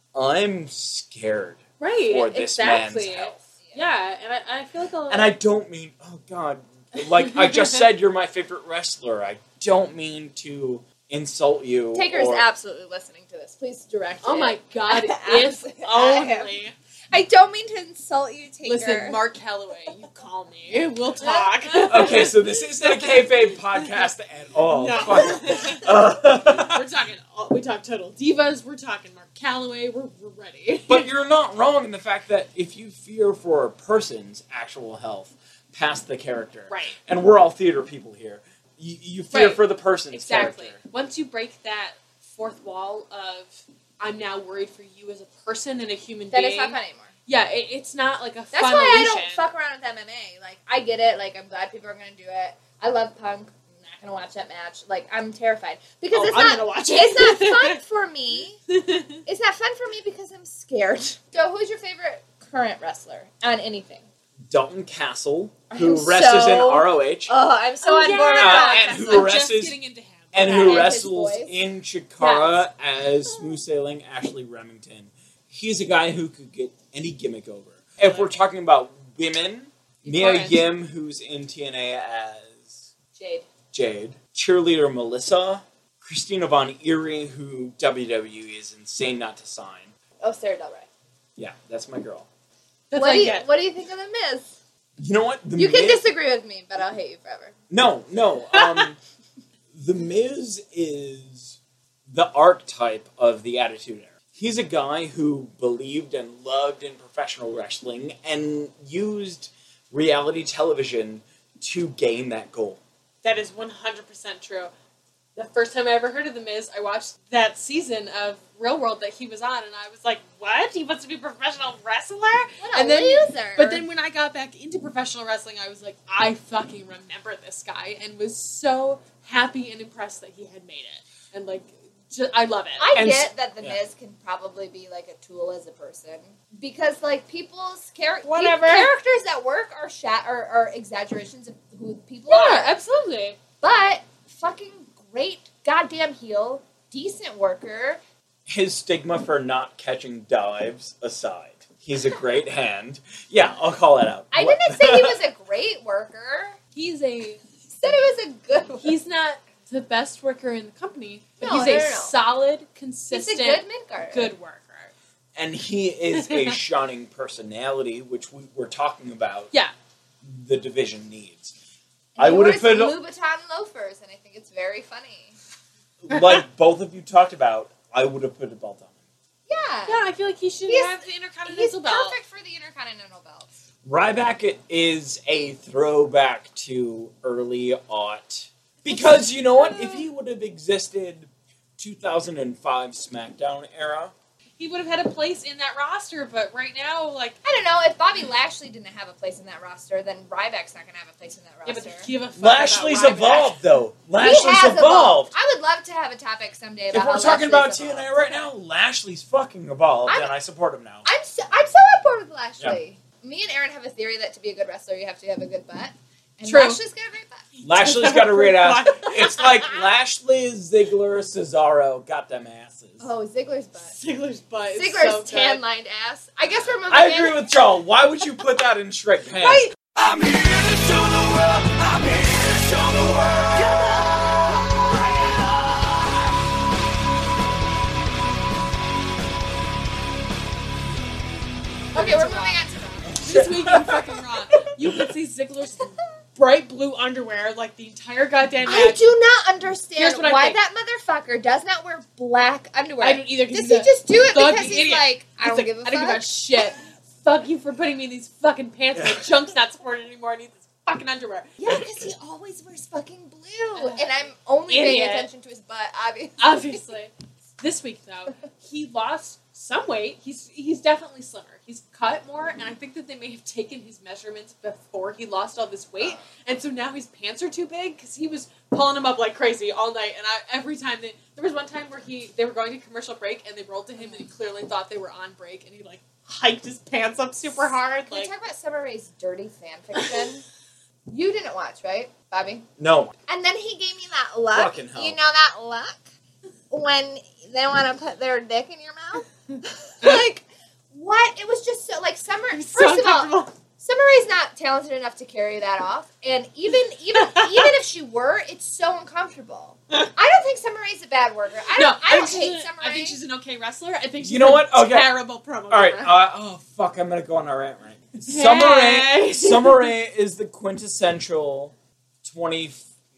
I'm scared right for this exactly. man's health. Yeah, and I, I feel like a lot. And I don't mean, oh God, like I just said, you're my favorite wrestler. I don't mean to insult you. Taker's or, absolutely listening to this. Please direct Oh it. my god, if Absolutely. only. I don't mean to insult you, Taker. Listen, Mark Calloway, you call me. We'll talk. Okay, so this isn't a kayfabe podcast at all. No. Fuck. Uh, We're talking, we talk Total Divas, we're talking Mark Calloway, we're, we're ready. But you're not wrong in the fact that if you fear for a person's actual health past the character, Right. and we're all theater people here, you, you fear Right. for the person's Exactly. character. Once you break that fourth wall of, I'm now worried for you as a person and a human Then being. it's not fun anymore. Yeah, it, it's not like a That's fun why I illusion. don't fuck around with M M A. Like, I get it. Like, I'm glad people are going to do it. I love Punk. I'm not going to watch that match. Like, I'm terrified. Because Oh, it's I'm not gonna watch it. It's not fun for me. It's not fun for me because I'm scared. So, who's your favorite current wrestler on anything? Dalton Castle, I who am wrestles in so- R O H, Oh, I'm so Oh, on yeah. board with Uh, that. and That's who I'm like- just wrestles- getting into him. and Okay. who And his wrestles voice. in Chikara as smooth sailing Ashley Remington. He's a guy who could get any gimmick over. If we're talking about women, Mia Corinne. Yim, who's in T N A as Jade. Jade, cheerleader Melissa, Christina Von Erie, who W W E is insane not to sign. Oh, Sarah Del Rey. Yeah, that's my girl. That's What what do, I you, get. what do you think of The Miz? You know what? The You can Miz- disagree with me, but I'll hate you forever. No, no. Um, the Miz is the archetype of the Attitude Era. He's a guy who believed and loved in professional wrestling and used reality television to gain that goal. That is one hundred percent true. The first time I ever heard of The Miz, I watched that season of Real World that he was on, and I was like, what? He wants to be a professional wrestler? What a And then- loser. But then when I got back into professional wrestling, I was like, I fucking remember this guy, and was so happy and impressed that he had made it. And like, ju- I love it. I And get s- that the yeah. Miz can probably be like a tool as a person because like people's char- pe- Whatever. characters at work are shat are, are exaggerations of who people yeah, are. absolutely. But fucking great goddamn heel, decent worker. His stigma for not catching dives aside, he's a great hand. Yeah, I'll call that out. I What- didn't say he was a great worker. He's a I said he was a good worker. he's not the best worker in the company, but No, he's no, a no, no. solid, He's consistent, a good mid-garder. good worker. And he is a shining personality, which we were talking about. Yeah. The division needs. And I he would have wears put, Louboutin loafers, and I think it's very funny. like both of you talked about, I would have put a belt on him. Yeah. Yeah, I feel like he should He's- have the He's Intercontinental belt. perfect for the Intercontinental belt. Ryback is a throwback to early aught. Because, you know what? If he would have existed two thousand five SmackDown era, He would have had a place in that roster, but right now, like, I don't know. If Bobby Lashley didn't have a place in that roster, then Ryback's not going to have a place in that yeah, roster. but give a fuck Lashley's about Ryback. evolved, though. He Lashley's has evolved. I would love to have a topic someday about If we're how talking about Lashley's T N A evolved. right now, Lashley's fucking evolved, I'm- and I support him now. I'm so, I'm so on board with Lashley. Me and Aaron have a theory that to be a good wrestler, you have to have a good butt. And True. Lashley's got a great butt. Lashley's got a great ass. It's like Lashley, Ziggler, Cesaro got them asses. Oh, Ziggler's butt. Ziggler's butt is Ziggler's so tan good. lined ass. I guess we're moving I in. agree with Joel. Why would you put that in straight pants? Right. I'm here to show the world. I'm here to show the world. Come on, bring it on. Okay, we're moving on to Raw. This week in fucking Raw, you could see Ziggler's bright blue underwear like the entire goddamn I match. do not understand Here's what I why think. that motherfucker does not wear black underwear. I don't either. 'Cause Does he's he a just do it fucking because he's idiot. like, I He's don't like, give a I fuck? don't give a shit. Fuck you for putting me in these fucking pants. My junk's not supported anymore. I need this fucking underwear. Yeah, because he always wears fucking blue. And I'm only paying Idiot. attention to his butt, obviously. Obviously. This week, though, he lost some weight. He's he's definitely slimmer. He's cut more, and I think that they may have taken his measurements before he lost all this weight, and so now his pants are too big because he was pulling them up like crazy all night. And I every time they there was one time where he they were going to commercial break and they rolled to him and he clearly thought they were on break and he like hiked his pants up super hard. Can Like we talk about Summer Rae's dirty fan fiction? You didn't watch, right, Bobby? No. And then he gave me that look. Fucking hell. You know that look? When they want to put their dick in your mouth? Like, what? It was just so, like, Summer, it was first so of all, uncomfortable. Summer Rae's not talented enough to carry that off. And even, even, even if she were, it's so uncomfortable. I don't think Summer Rae's a bad worker. I No, don't, I don't think hate she's a- Summer I Rae. think she's an okay wrestler. I think she's You know a what? Okay. terrible promo. All right. giver. Uh, oh fuck! I'm gonna go on a rant right. Summer Rae. Hey. Summer Rae is the quintessential twenty,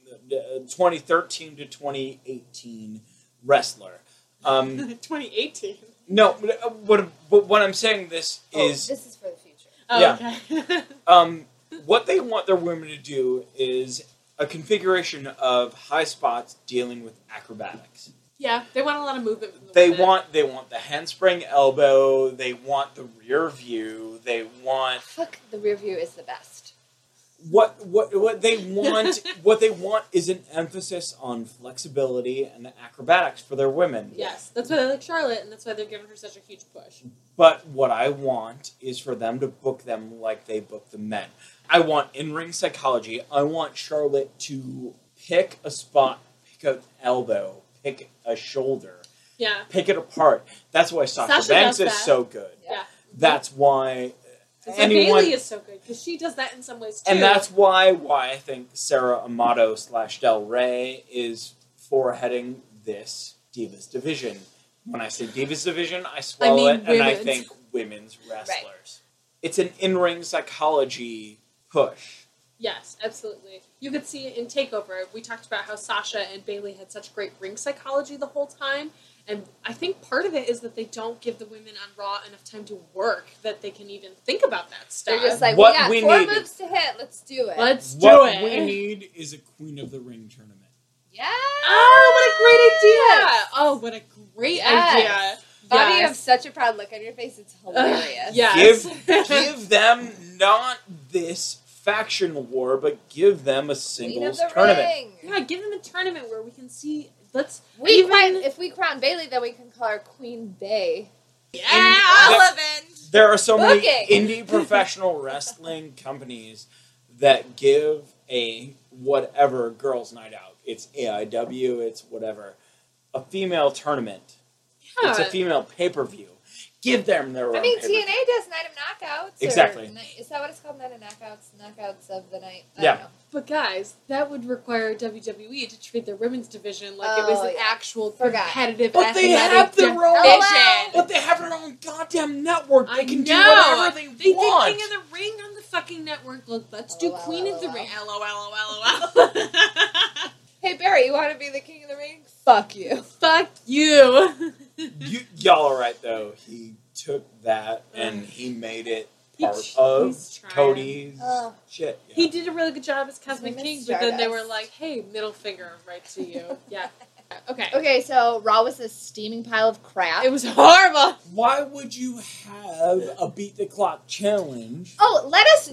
uh, twenty thirteen to twenty eighteen wrestler. Um, twenty eighteen. no, but, uh, what, but what I'm saying this Oh, is this is for the future. Oh, Yeah. okay. um, what they want their women to do is a configuration of high spots dealing with acrobatics. Yeah, they want a lot of movement. From the They women. want they want the handspring elbow. They want the rear view. They want Fuck, the rear view is the best. what what what they want. What they want is an emphasis on flexibility and acrobatics for their women. Yes, that's why they like Charlotte, and that's why they're giving her such a huge push. But what I want is for them to book them like they book the men. I want in-ring psychology. I want Charlotte to pick a spot, pick an elbow, pick a shoulder, Yeah, pick it apart. That's why Sasha, Sasha Banks does is that. so good. yeah. That's why That's anyone, why Bailey is so good because she does that in some ways too. and that's why why I think Sarah Amato slash Del Rey is foreheading this Divas division. When I say Divas division, I swallow mean it and I women's. think women's wrestlers. It's an in-ring psychology push. Yes, absolutely. You could see it in Takeover. We talked about how Sasha and Bailey had such great ring psychology the whole time. And I think part of it is that they don't give the women on Raw enough time to work that they can even think about that stuff. They're just like, What we got we four need- moves to hit. Let's do it. Let's do What it. we need is a Queen of the Ring tournament. yeah. Oh, what a great idea! Oh, what a great Yes. idea! Bobby, you Yes. have such a proud look on your face. It's hilarious. Yes. Give give them not this faction war, but give them a Queen of singles the tournament. ring. Yeah, give them a tournament where we can see. Let's We even. crown, if we crown Bailey, then we can call her Queen Bay. yeah, Sullivan. There are so many Booking. indie professional wrestling companies that give a whatever girls' night out. It's A I W, it's whatever. A female tournament. yeah. It's a female pay per view. Give them their own. I mean, pay-per-view. T N A does Night of Knockouts. or Exactly. Ni- Is that what it's called? Night of Knockouts? Knockouts of the Night? I Yeah. don't know. But guys, that would require W W E to treat their women's division like it was Oh, an yeah. actual Forgot. competitive But they athletic have their own- division. But they have their own goddamn network. They I can do know. whatever they, They want. did King of the Ring on the fucking network. Look, let's do LOL, Queen of the LOL. Ring. L O L O L O L. Hey, Barry, you want to be the King of the Ring? Fuck you. Fuck you. You, y'all are right though. He took that and he made it He part ch- of he's trying. Cody's Oh. shit. yeah. He did a really good job as Cosmic name King, is but then they Stardust. were like, "Hey, middle finger right to you." Yeah. Okay. Okay, so Raw was a steaming pile of crap. It was horrible. Why would you have a beat the clock challenge? Oh, let us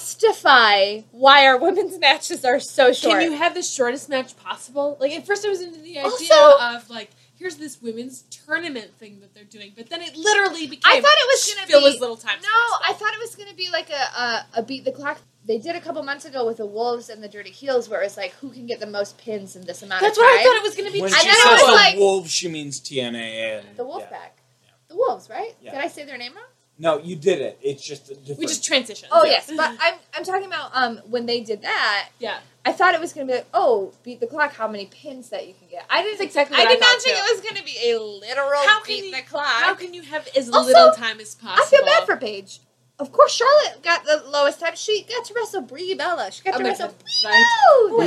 justify why our women's matches are so short. Can you have the shortest match possible? Like at first, I was into the idea Also- of like, here's this women's tournament thing that they're doing, but then it literally became. I thought it was gonna fill be as little time. No, I thought it was gonna be like a, a a beat the clock. They did a couple months ago with the Wolves and the Dirty Heels, where it was like who can get the most pins in this amount That's of time. what I thought it was going to be. When I she know says it was the like- wolves, she means T N A and the yeah. Wolfpack, Yeah. the Wolves, right? Yeah. Did I say their name wrong? No, you did it. It's just a different. We just transitioned. Oh Yeah. yes, but I'm I'm talking about um when they did that. Yeah. I thought it was going to be like, oh, beat the clock, how many pins that you can get. I didn't That's exactly I what I did not thought, think too. it was going to be a literal How can beat you- the clock. How can you have as Also, little time as possible? I feel bad for Paige. Of course, Charlotte got the lowest time. She got to wrestle Brie Bella. She got Oh to my wrestle God, Brie right. Bella.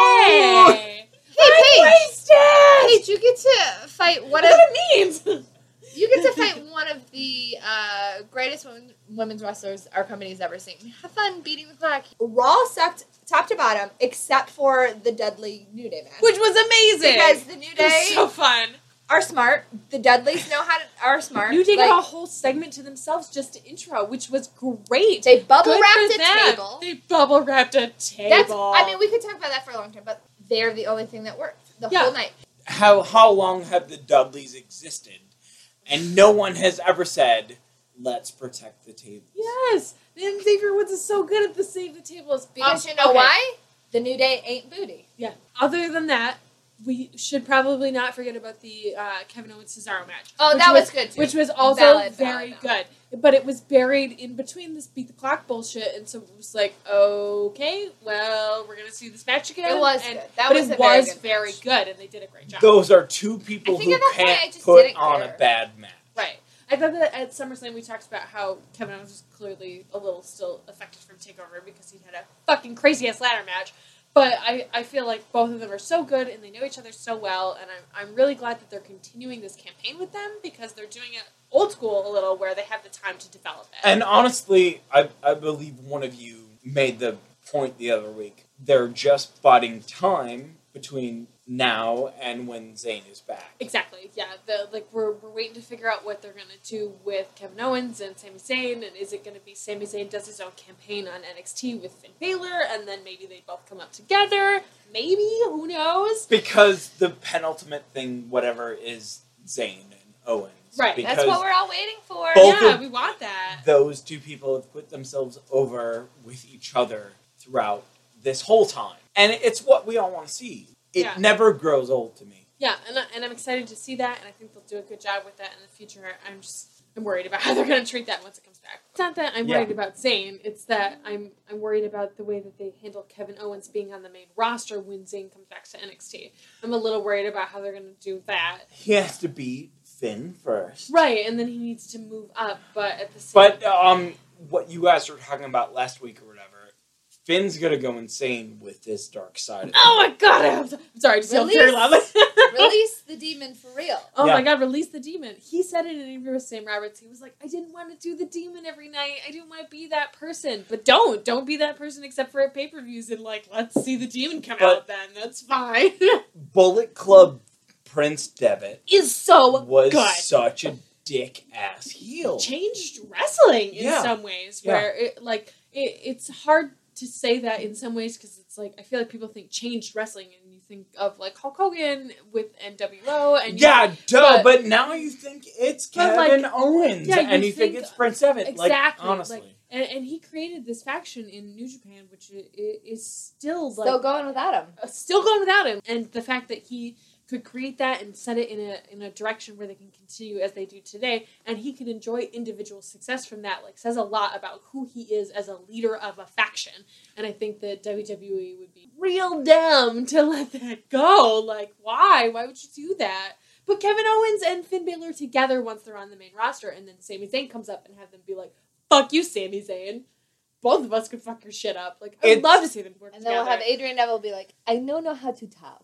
Mo! Hey. Hey, Paige. Wasted. Paige, you get to fight one What of it means? you get to fight one of the uh, greatest women, women's wrestlers our company's ever seen. Have fun beating the clock. Raw sucked top to bottom, except for the Dudley New Day match. Which was amazing. Because the New it was Day so fun. are smart. The Dudleys know how to are smart. New Day Like, got a whole segment to themselves just to intro, which was great. they bubble Good wrapped for a them. table. They bubble wrapped a table. That's. I mean, we could talk about that for a long time, but they're the only thing that worked the Yeah. whole night. How how long have the Dudleys existed? And no one has ever said, "Let's protect the table." Yes, and Xavier Woods is so good at the save the tables. Because Um, you know okay. why? The New Day ain't booty. Yeah. Other than that, we should probably not forget about the uh, Kevin Owens Cesaro match. Oh, which that was good, too. Which was also Valid, very valid, good. But it was buried in between this beat the clock bullshit, and so it was like, okay, well, we're gonna see this match again. It was and, good. That but was it a very was good very match. good, and they did a great job. Those are two people I think who at that point I can't just put didn't on care. a bad match. Right. I thought that at SummerSlam we talked about how Kevin Owens was clearly a little still affected from TakeOver because he had a fucking crazy ass ladder match. But I, I feel like both of them are so good and they know each other so well, and I'm I'm really glad that they're continuing this campaign with them because they're doing it old school a little where they have the time to develop it. And honestly, I I believe one of you made the point the other week. They're just biding time between now and when Zayn is back. Exactly, yeah. The like we're we're waiting to figure out what they're gonna do with Kevin Owens and Sami Zayn, and is it gonna be Sami Zayn does his own campaign on N X T with Finn Balor, and then maybe they both come up together? Maybe, who knows? Because the penultimate thing, whatever, is Zayn and Owens. Right, Because That's what we're all waiting for. Both yeah, of- we want that. those two people have put themselves over with each other throughout this whole time. And it's what we all want to see. It Yeah. never grows old to me. Yeah, and, I- and I'm excited to see that, and I think they'll do a good job with that in the future. I'm just I'm worried about how they're going to treat that once it comes back. It's not that I'm Yeah. worried about Zayn; it's that I'm I'm worried about the way that they handle Kevin Owens being on the main roster when Zayn comes back to N X T. I'm a little worried about how they're going to do that. He has to beat Finn first. Right, and then he needs to move up, but at the same But um, what you guys were talking about last week or whatever, Finn's gonna go insane with this dark side. Of oh my god! I'm so- I'm sorry, I just yelled very Release- loudly. Release the demon for real. Oh Yeah. my god, release the demon. He said in an interview with Sam Roberts, he was like, I didn't want to do the demon every night. I didn't want to be that person. But don't. Don't be that person except for at pay-per-views and like, let's see the demon come But- out then. That's fine. Bullet Club Prince Devitt Is so was good. such a dick ass heel. Changed wrestling in Yeah. some ways Yeah. where it like it, it's hard to say that in some ways because it's like I feel like people think changed wrestling and you think of like Hulk Hogan with N W O and you Yeah, duh. but- But, now you think it's But, like, Kevin Owens, yeah, and you you think, think- it's Prince Devitt. exactly Like honestly, like, and, and he created this faction in New Japan which i- i- is still like Still going without him. uh, still going without him, and the fact that he could create that and set it in a in a direction where they can continue as they do today, and he could enjoy individual success from that, like says a lot about who he is as a leader of a faction. And I think that W W E would be real dumb to let that go. Like, why? Why would you do that? Put Kevin Owens and Finn Balor together once they're on the main roster, and then Sami Zayn comes up and have them be like, "Fuck you, Sami Zayn." Both of us could fuck your shit up. Like, I'd It's- love to see them work And then we'll together. have Adrian Neville be like, I don't know how to talk.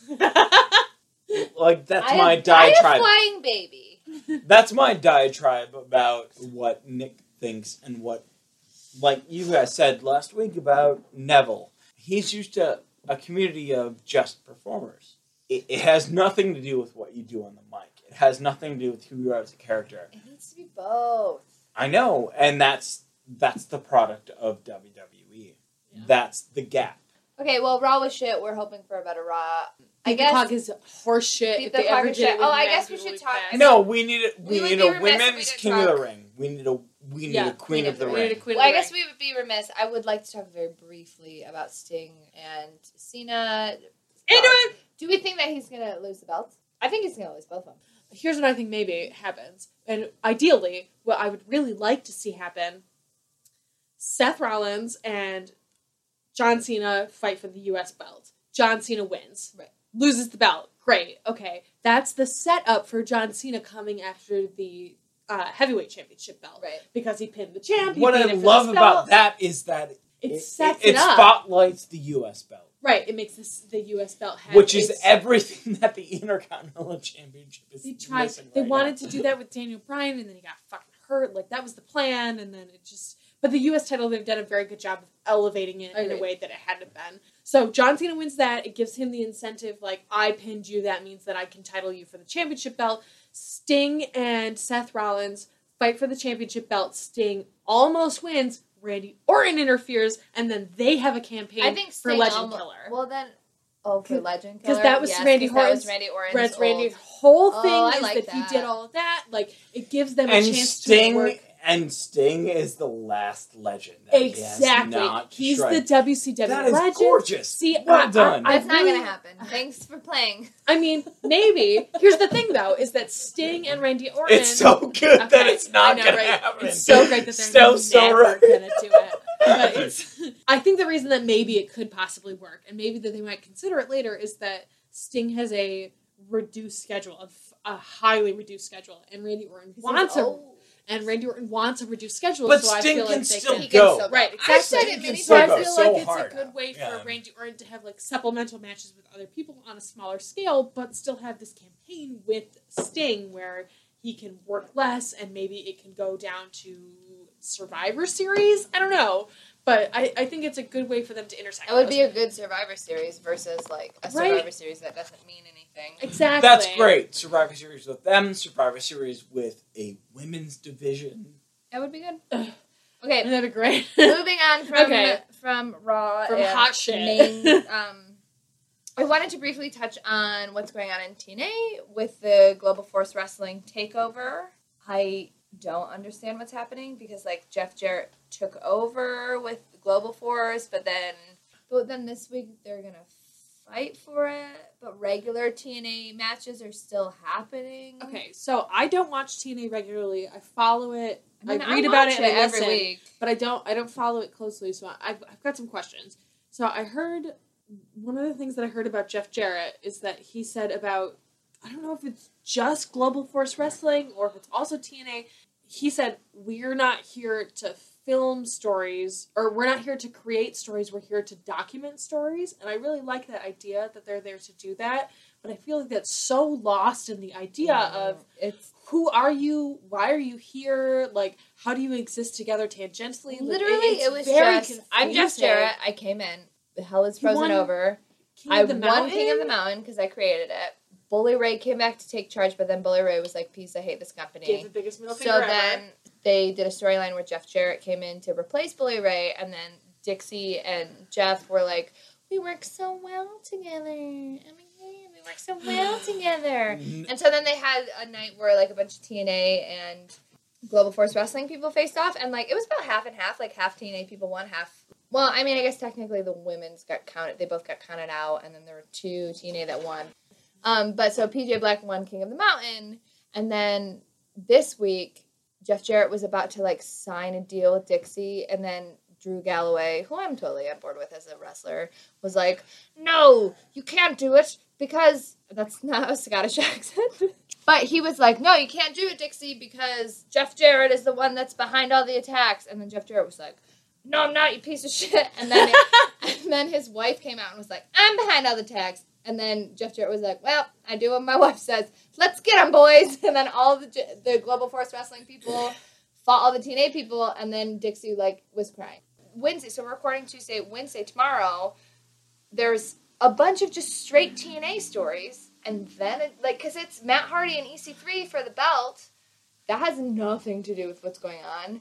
like that's I my am, I am diatribe. flying baby. That's my diatribe about what Nick thinks and what, like you guys said last week about Neville. He's used to a community of just performers. It, it has nothing to do with what you do on the mic. It has nothing to do with who you are as a character. It needs to be both. I know, and that's that's the product of W W E. Yeah. That's the gap. Okay, well, Raw was shit. We're hoping for a better Raw. I Beat guess- the Clock is horseshit. Beat If the they Clock ever is did shit. it Oh, with I men guess we really should talk- fast. I No, we need a We we would need be a remiss if we women's didn't King of the talk- Ring. We need a we need Yeah, a Queen of the We need a Ring. Queen Well, I of the guess Ring. we would be remiss. I would like to talk very briefly about Sting and Cena. Into Well, it! Do we think that he's gonna lose the belts? I think he's gonna lose both of them. Here's what I think maybe happens. And ideally, what I would really like to see happen, Seth Rollins and John Cena fight for the U S belt. John Cena wins. Right. Loses the belt. Great. Okay. That's the setup for John Cena coming after the uh, heavyweight championship belt. Right. Because he pinned the champ. He What beat I him for love this about belt. that is that It, it, sets it, it, it up. spotlights the U S belt, Right. It makes this the U S belt have which is its- everything that the Intercontinental Championship is. They tried. missing They right wanted now. to do that with Daniel Bryan, and then he got fucking hurt. Like that was the plan, and then it just. But the U S title, they've done a very good job of elevating it in a Agreed. way that it hadn't been. So John Cena wins that. It gives him the incentive. Like I pinned you. That means that I can title you for the championship belt. Sting and Seth Rollins fight for the championship belt. Sting almost wins. Randy Orton interferes, and then they have a campaign I think for Sting Legend almo- Killer. Well then, oh, for Legend Killer, 'Cause that was yes, Randy 'cause that was Orton's- Randy Orton's Red's old- Randy's whole Oh, thing I is like that, he that. did all of that. Like it gives them a And chance Sting to work. and Sting is the last legend. That He has Exactly. not He's struck. the W C W That is legend. gorgeous. See, Well I, done. I, I That's not really- gonna happen. Thanks for playing. I mean, maybe. Here's the thing, though, is that Sting and Randy Orton. It's so good that Okay, it's not I know, gonna right? happen. It's so great that they're So, so never right. gonna do it. But it's. I think the reason that maybe it could possibly work, and maybe that they might consider it later, is that Sting has a reduced schedule, of a highly reduced schedule, and Randy Orton wants a Oh. and Randy Orton wants a reduced schedule. But so I Sting feel can like they still can, He can go. still go. Right, I exactly. said it many So I go feel so like it's hard a good now. way for Yeah. Randy Orton to have like supplemental matches with other people on a smaller scale, but still have this campaign with Sting where he can work less and maybe it can go down to Survivor Series. I don't know, but I, I think it's a good way for them to intersect. That would those. be a good Survivor Series versus like a Right. Survivor Series that doesn't mean anything. exactly. That's great. Survivor Series with them. Survivor Series with a women's division. That would be good. Ugh. Okay, That'd be great. moving on from Okay. from Raw From and hot shit. main, um, I wanted to briefly touch on what's going on in T N A with the Global Force Wrestling takeover. I don't understand what's happening because like Jeff Jarrett took over with Global Force, but then but then this week they're gonna fight for it. But regular T N A matches are still happening. Okay, so I don't watch T N A regularly. I follow it. I, mean, read about watch it and I every listen. week. But I don't I don't follow it closely, so I've, I've got some questions. So I heard one of the things that I heard about Jeff Jarrett is that he said about I don't know if it's just Global Force Wrestling or if it's also T N A. He said we're not here to film stories or we're not here to create stories, we're here to document stories. And I really like that idea that they're there to do that. But I feel like that's so lost in the idea of It's who are you? Why are you here? Like, how do you exist together tangentially? Like, literally it's it was very just I'm Jeff confusing. Jarrett. I came in. The hell is You frozen won over. King I of the won Mountain? King of the Mountain because I created it. Bully Ray came back to take charge, but then Bully Ray was like, "Peace, I hate this company." Gave the biggest middle So finger then ever. they did a storyline where Jeff Jarrett came in to replace Bully Ray, and then Dixie and Jeff were like, "We work so well together. I mean, we work so well together." And so then they had a night where like a bunch of T N A and Global Force Wrestling people faced off, and like it was about half and half. Like half T N A people won, half. Well, I mean, I guess technically the women's got counted. They both got counted out, and then there were two T N A that won. Um, but so P J Black won King of the Mountain, and then this week Jeff Jarrett was about to like sign a deal with Dixie, and then Drew Galloway, who I'm totally on board with as a wrestler, was like, "No, you can't do it because that's not a Scottish accent." But he was like, "No, you can't do it, Dixie, because Jeff Jarrett is the one that's behind all the attacks." And then Jeff Jarrett was like, "No, I'm not, you piece of shit." And then it, and then his wife came out and was like, "I'm behind all the attacks." And then Jeff Jarrett was like, "Well, I do what my wife says. Let's get them, boys." And then all the the Global Force Wrestling people fought all the T N A people, and then Dixie like was crying. Wednesday, so we're recording Tuesday, Wednesday, tomorrow. There's a bunch of just straight T N A stories, and then it, like because it's Matt Hardy and E C three for the belt. That has nothing to do with what's going on.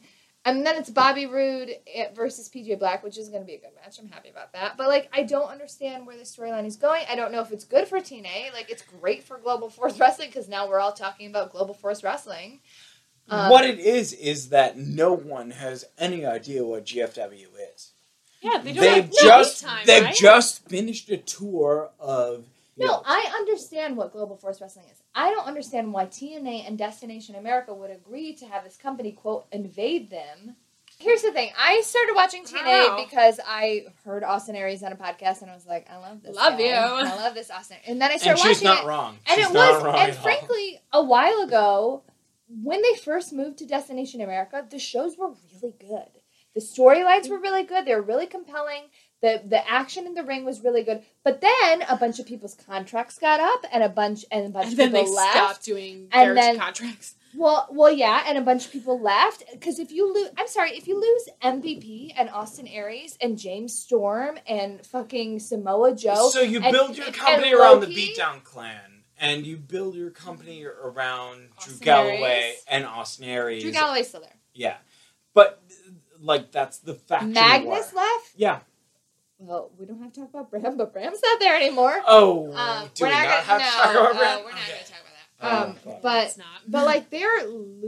And then it's Bobby Roode versus P J Black, which is going to be a good match. I'm happy about that. But, like, I don't understand where the storyline is going. I don't know if it's good for T N A. Like, it's great for Global Force Wrestling because now we're all talking about Global Force Wrestling. Um, what it is, is that no one has any idea what G F W is. Yeah, they don't They've have just, time, they've right? just finished a tour of... you No, know, I understand what Global Force Wrestling is. I don't understand why T N A and Destination America would agree to have this company, quote, invade them. Here's the thing. I started watching T N A Wow. because I heard Austin Aries on a podcast, and I was like, I love this Love guy. you. I love this Austin. And then I and started she's watching not it. wrong. And She's it not was, wrong and at all. frankly, a while ago, when they first moved to Destination America, the shows were really good. The storylines were really good. They were really compelling. The the action in the ring was really good. But then a bunch of people's contracts got up, and a bunch and a bunch And of then people they left. stopped doing and their then- contracts. Well, well, yeah, and a bunch of people left because if you lose, I'm sorry, if you lose M V P and Austin Aries and James Storm and fucking Samoa Joe, So you and- build your and company around the Loki- Beatdown Clan, and you build your company around Drew Austin Galloway Aries. and Austin Aries. Drew Galloway's still there. Yeah, but like that's the faction Magnus war. left. Yeah. Well, we don't have to talk about Bram, but Bram's not there anymore. Oh, Um, do we're we not, not gonna, have no, to talk about uh, Brad? we're not Okay. going to talk about that. Oh, Um, okay. but It's not. but like they're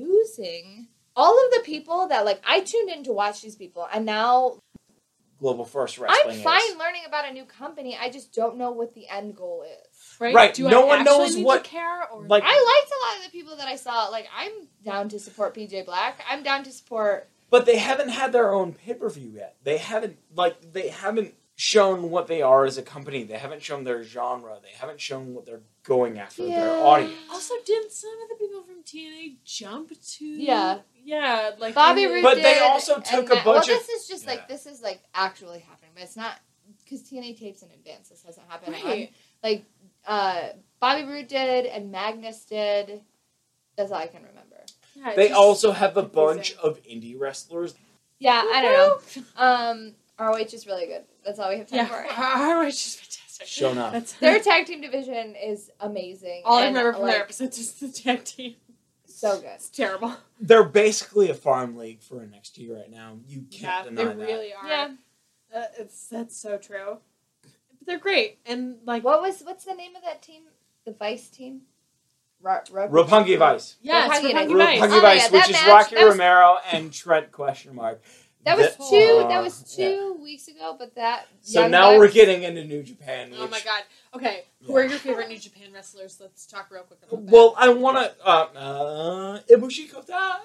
losing all of the people that like I tuned in to watch these people, and now Global Force I'm Wrestling fine is. learning about a new company. I just don't know what the end goal is. Right? Right, Do no I one actually knows need what- to care? Or like- I liked a lot of the people that I saw. Like I'm down to support P J Black. I'm down to support. But they haven't had their own pay per view yet. They haven't like they haven't shown what they are as a company. They haven't shown their genre. They haven't shown what they're going after with their Yeah. audience. Also, didn't some of the people from T N A jump to? Yeah. Yeah, like Bobby they- Roode But they did, also and took a Matt- bunch well, of- this is just Yeah. like this is like actually happening, but it's not because T N A tapes in advance. This hasn't happened. on- Right. like uh, Bobby Roode did and Magnus did. That's all I can remember. Yeah, it's They just also have a confusing. bunch of indie wrestlers. Yeah, I don't know. Um, R O H is really good. That's all we have time Yeah, for. R O H is fantastic. Shown up. That's Their tag team division is amazing. all I and, remember from like, their episodes is the tag team. So good. It's terrible. They're basically a farm league for N X T right now. You Yeah, can't they deny that. really are. Yeah. Uh, it's that's so true. But they're great, and like What was what's the name of that team? The Vice team. Ra- Ra- Roppongi Vice. yeah, it's Roppongi Roppongi Vice. Vice. Roppongi Oh my Vice, God, which that is match- Rocky that was- Romero and Trent question mark. That was The- two. uh, That was yeah. two weeks ago. But that. So Young now we're Bucks- getting into New Japan. Which, Oh my god. Okay, who Yeah. are your favorite New Japan wrestlers? Let's talk real quick about that. Well, I want to. Uh, uh, Ibushi Kota.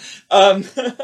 Um,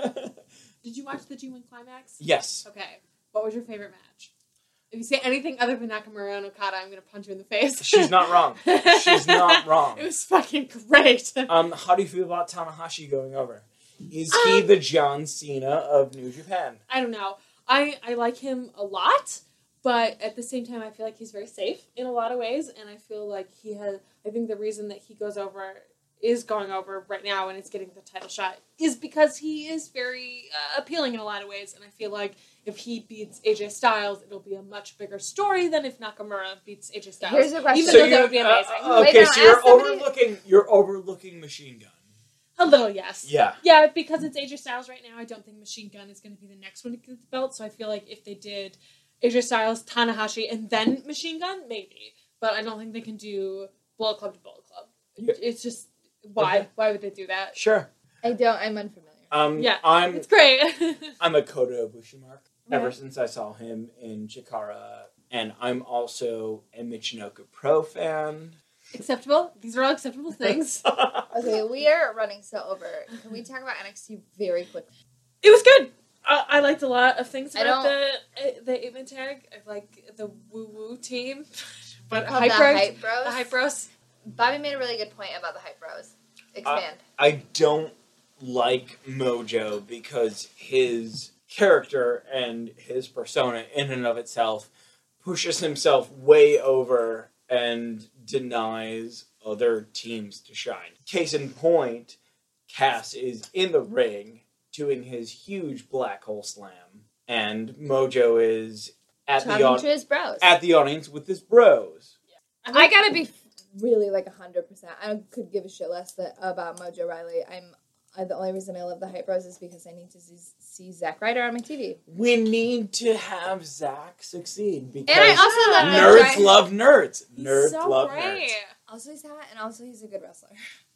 Did you watch the G one Climax? yes. Okay. What was your favorite match? If you say anything other than Nakamura and Okada, I'm gonna punch you in the face. She's not wrong. She's not wrong. It was fucking great. Um, how do you feel about Tanahashi going over? Is he Um, the John Cena of New Japan? I don't know. I, I like him a lot, but at the same time, I feel like he's very safe in a lot of ways, and I feel like he has. I think the reason that he goes over is going over right now and is getting the title shot is because he is very uh, appealing in a lot of ways, and I feel like if he beats A J Styles, it'll be a much bigger story than if Nakamura beats A J Styles. Here's the question. Even So though you- that would be uh, amazing. uh, Wait, okay, now, so you're ask somebody- overlooking. You're overlooking Machine Gun. A little, yes. Yeah. Yeah, because it's A J Styles right now, I don't think Machine Gun is going to be the next one to get the belt. So I feel like if they did A J Styles, Tanahashi, and then Machine Gun, maybe. But I don't think they can do Bullet Club to Bullet Club. Yeah. It's just, why? Okay. Why would they do that? Sure. I don't. I'm unfamiliar. Um, Yeah, I'm It's great. I'm a Kota Ibushi mark ever Okay. since I saw him in Chikara, and I'm also a Michinoku Pro fan. Acceptable. These are all acceptable things. Okay, we are running so over. Can we talk about N X T very quickly? It was good. I, I liked a lot of things I about don't- the the eight man tag. I like the woo woo team, but Called hype the bros, Hype Bros. the hype bros. Bobby made a really good point about the Hype Bros. Expand. I don't like Mojo because his character and his persona in and of itself pushes himself way over and denies other teams to shine. Case in point, Cass is in the ring doing his huge black hole slam, and Mojo is at the Talking au- to his bros. at the audience with his bros. I gotta be really like a hundred percent. I could give a shit less that, about Mojo Riley. I'm I, the only reason I love the Hype Bros is because I need to see, see Zack Ryder on my T V. We need to have Zach succeed because And I also love the nerds giant- love nerds. He's Nerds so love great. nerds. Also, he's hot, and also he's a good wrestler.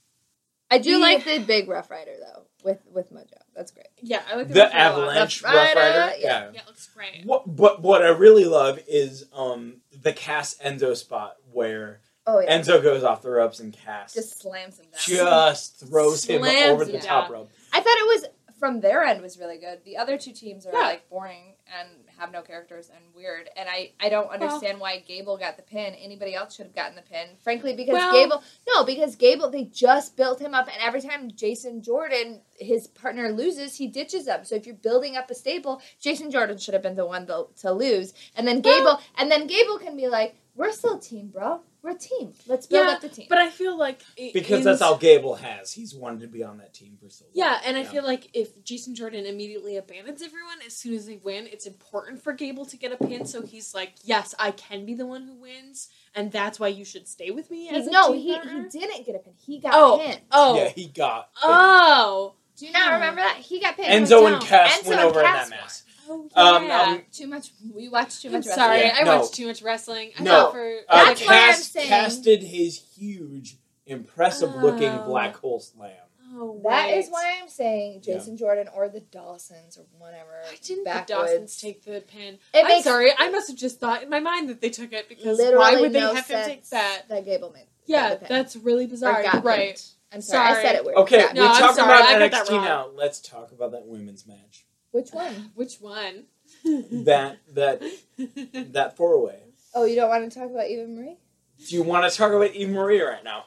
I do He- like the big Rough Rider though, with with Mojo. That's great. Yeah, I like the, The Rough Rider a lot. Avalanche Rough Rough Rider, Rider. yeah. Yeah. Yeah, it looks great. What, but what I really love is um, the Cass Enzo spot where Oh yeah, Enzo goes off the ropes and Cass just slams him down. just throws him Slams over him the top down. rope. I thought it was from their end was really good. The other two teams are Yeah. like boring and have no characters and weird. And I, I don't understand why Gable got the pin. Anybody else should have gotten the pin. Frankly, because Well- Gable no, because Gable they just built him up, and every time Jason Jordan, his partner, loses, he ditches them. So if you're building up a stable, Jason Jordan should have been the one to, to lose. And then Gable Well- and then Gable can be like, we're still a team, bro. We're a team. Let's build Yeah, up the team. But I feel like it Because is- that's all Gable has. He's wanted to be on that team for so long. Yeah, and I feel like if Jason Jordan immediately abandons everyone as soon as they win, it's important for Gable to get a pin. So he's like, "Yes, I can be the one who wins, and that's why you should stay with me." As He- a no, team he, he partner." didn't get a pin. He got Oh, pinned. oh, Yeah, he got oh, Do you not Oh. remember that? He got pinned. Enzo and down. Cass Enzo went and over in Cass that mess. oh, Um, yeah. um, Too much. We watched too I'm much. sorry, wrestling. Yeah, I no. watched too much wrestling. I No. thought for Uh, That's why I'm Cass, saying- Cass did his huge, impressive-looking Oh. black hole slam. oh, That wait. is why I'm saying Jason Jordan or the Dawsons or whatever. Why didn't backwoods. the Dawsons take the pin? It I'm makes sorry, I must have just thought in my mind that they took it because literally why would they no have him take sense that? That Gable made. Yeah, got the pin. that's really Or bizarre. got You're right. pinned. I'm sorry. I Sorry. said it weird. Okay, Got No, we I'm talked sorry, about I got N that X T wrong. now. Let's talk about that women's match. Which one? Which one? That that that four-way. Oh, you don't want to talk about Eva Marie? Do you want to talk about Eva Marie right now?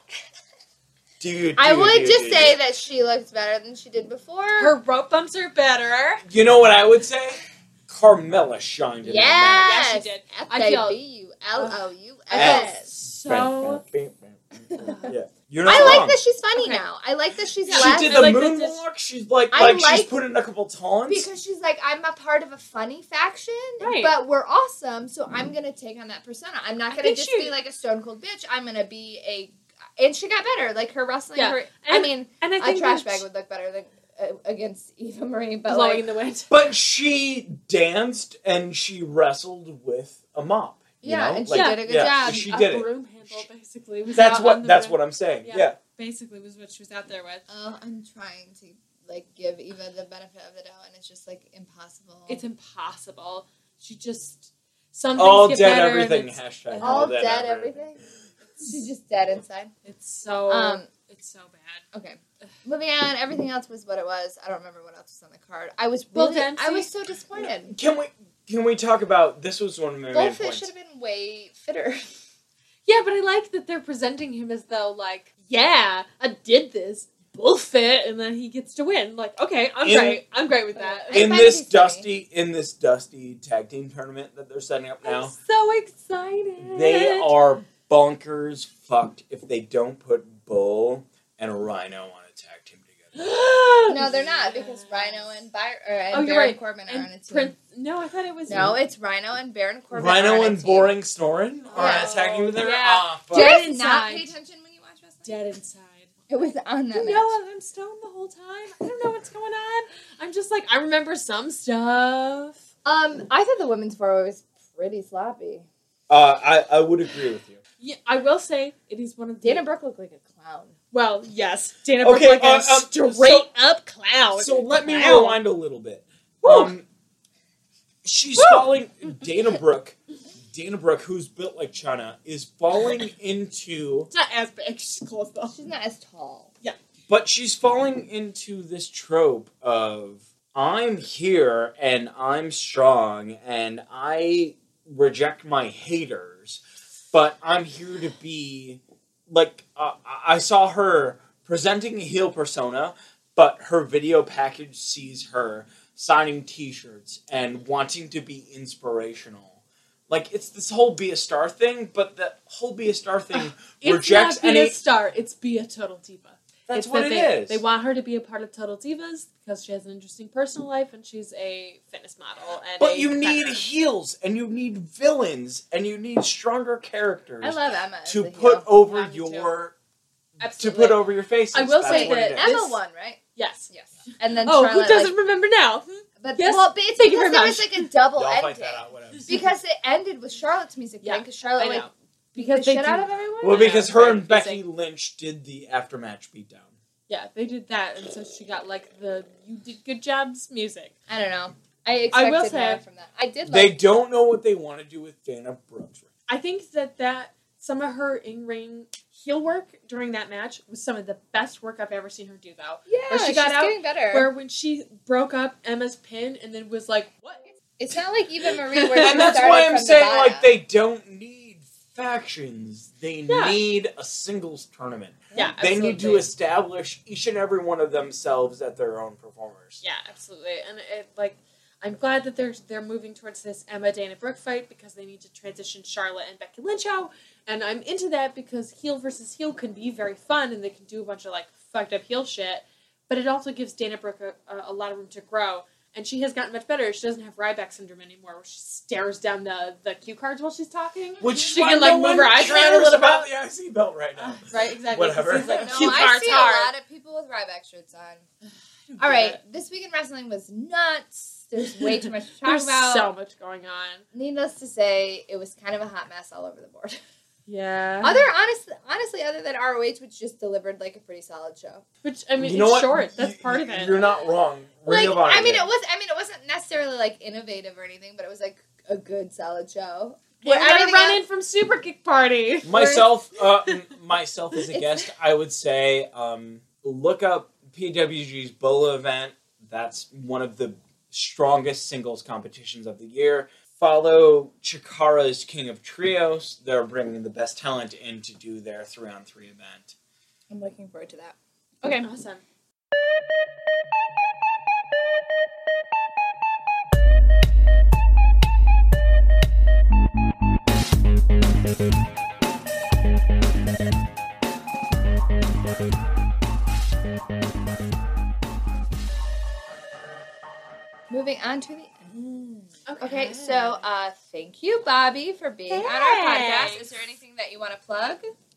Do you? I do, would do, just do, say do. that she looks better than she did before. Her rope bumps are better. You know what I would say? Carmella shined in yes. Yeah, she did. F I A feel- B U L O U I S. felt that so. match. Yeah, you're not I like wrong. that she's funny Okay. now. I like that she's Yeah, She less did I the like that moonwalk. She's like, I like she's like- put in a couple taunts. because she's like, I'm a part of a funny faction, Right. but we're awesome, so I'm gonna take on that persona. I'm not I gonna think just she- be like a stone cold bitch. I'm gonna be a, and she got better. Like her wrestling. Yeah. Her, I And- mean, And I a think trash that bag would look better than uh, against Eva Marie, but blowing like, in the wind. But she danced and she wrestled with a mop. You yeah, know? and she Like, did a good yeah, job. she a did it. broom handle basically. Was That's out what on the that's broom. what I'm saying. Yeah. Yeah. Basically, was what she was out there with. Oh, I'm trying to like give Eva the benefit of the doubt, and it's just like impossible. It's impossible. She just some things All get dead better and everything. It's, Hashtag all dead everything. She's just dead inside. it's so Um, it's so bad. Okay. Moving on, everything else was what it was. I don't remember what else was on the card. I was Bull really, Dempsey? I was so disappointed. Can we can we talk about this? Was one of my main Goldfish points. should have been way fitter. Yeah, but I like that they're presenting him as though like, yeah, I did this bullfit, and then he gets to win. Like, okay, I'm In- great. I'm great with that. I in find this these funny. dusty in this dusty tag team tournament that they're setting up I'm now. so excited. They are bonkers fucked if they don't put Bull and Rhino on a tag team together. No, they're not because Rhino and, By- or, and Oh, you're Baron right. Corbin are And on a team. Prince. No, I thought it was No, it's Rhino and Baron Corbin. are Rhino on a and team. Boring Snorin are on a tag team Oh, together. yeah. Ah, fuck. Did Dead you not inside. pay attention when you watch wrestling? dead inside. It was on that You match. know I'm stoned the whole time. I don't know what's going on. I'm just like I remember some stuff. Um, I thought the women's four was pretty sloppy. Uh, I I would agree with you. Yeah, I will say it is one of the Dana Brooke looked like a clown. Well, yes, Dana Brooke Okay, like uh, a um, straight so- up clown. So let me Clown. rewind a little bit. Woo. Um, she's falling. Dana Brooke, Dana Brooke, who's built like China, is falling into. It's not as big. She's close though. She's not as tall. But she's falling into this trope of I'm here and I'm strong and I reject my haters, but I'm here to be like uh, I saw her presenting a heel persona, but her video package sees her signing T-shirts and wanting to be inspirational. Like it's this whole be a star thing, but the whole be a star thing It's rejects not be any. a star. It's be a total diva. That's it's what that it they, is. They want her to be a part of Total Divas because she has an interesting personal life and she's a fitness model. And But a you need competitor. heels, and you need villains, and you need stronger characters I love Emma. as to the put heel. over Yeah, me too. your to Absolutely. put over your faces. I will That's say what that it is. Emma This- won, right? Yes. Yes. And then Oh, Charlotte, who doesn't like, remember now? but Yes. well, but it's Thank you because very there was much. like a double Y'all fight ending. that out, whatever. Because it ended with Charlotte's music Yeah, playing, because Charlotte I like know. beat Because the they shit do- out of everyone. Well, I know, because it's her very and Becky confusing. Lynch did the aftermatch beatdown. Yeah, they did that, and so she got like the "you did good jobs" music. I don't know. I I expected will more say- from that. I did They like. don't know what they want to do with Dana Brooks. I think that that some of her in-ring heel work during that match was some of the best work I've ever seen her do, though. Yeah, where she she's got out, getting better. Where when she broke up Emma's pin and then was like, "What?" It's not like Eva Marie where she And that's started why I'm from the saying, bottom. like, they don't need factions. They Yeah. need a singles tournament. Yeah, They need to absolutely. establish each and every one of themselves at their own performers. Yeah, absolutely. And it like I'm glad that they're they're moving towards this Emma Dana Brooke fight because they need to transition Charlotte and Becky Lynch out. And I'm into that because heel versus heel can be very fun and they can do a bunch of like fucked up heel shit. But it also gives Dana Brooke a, a, a lot of room to grow. And she has gotten much better. She doesn't have Ryback syndrome anymore where she stares down the, the cue cards while she's talking. Which She is why can, like, no move one her eyes around a cares little about bit. the I C belt right now. Right, exactly. Whatever. He's like, No, cue I cards see hard. a lot of people with Ryback shirts on. All right, this week in wrestling was nuts. There's way too much to talk There's about. so much going on. Needless to say, it was kind of a hot mess all over the board. Yeah. Other honestly, honestly, other than R O H, which just delivered like a pretty solid show. Which I mean, You know it's what? short. That's You- part of it. You're not wrong. Ring Like, of Honor I mean, did. it was. I mean, it wasn't necessarily like innovative or anything, but it was like a good, solid show. We're Where gonna everything run else- in from Super Kick Party. Myself, uh, m- myself as a It's- guest, I would say, um, look up P W G's Bola event. That's one of the strongest singles competitions of the year. Follow Chikara's King of Trios. They're bringing the best talent in to do their three-on-three event. I'm looking forward to that. Okay, awesome. Moving on to the end. Okay. Okay, so uh, thank you, Bobby, for being on our podcast. Thanks. Is there anything that you want to plug?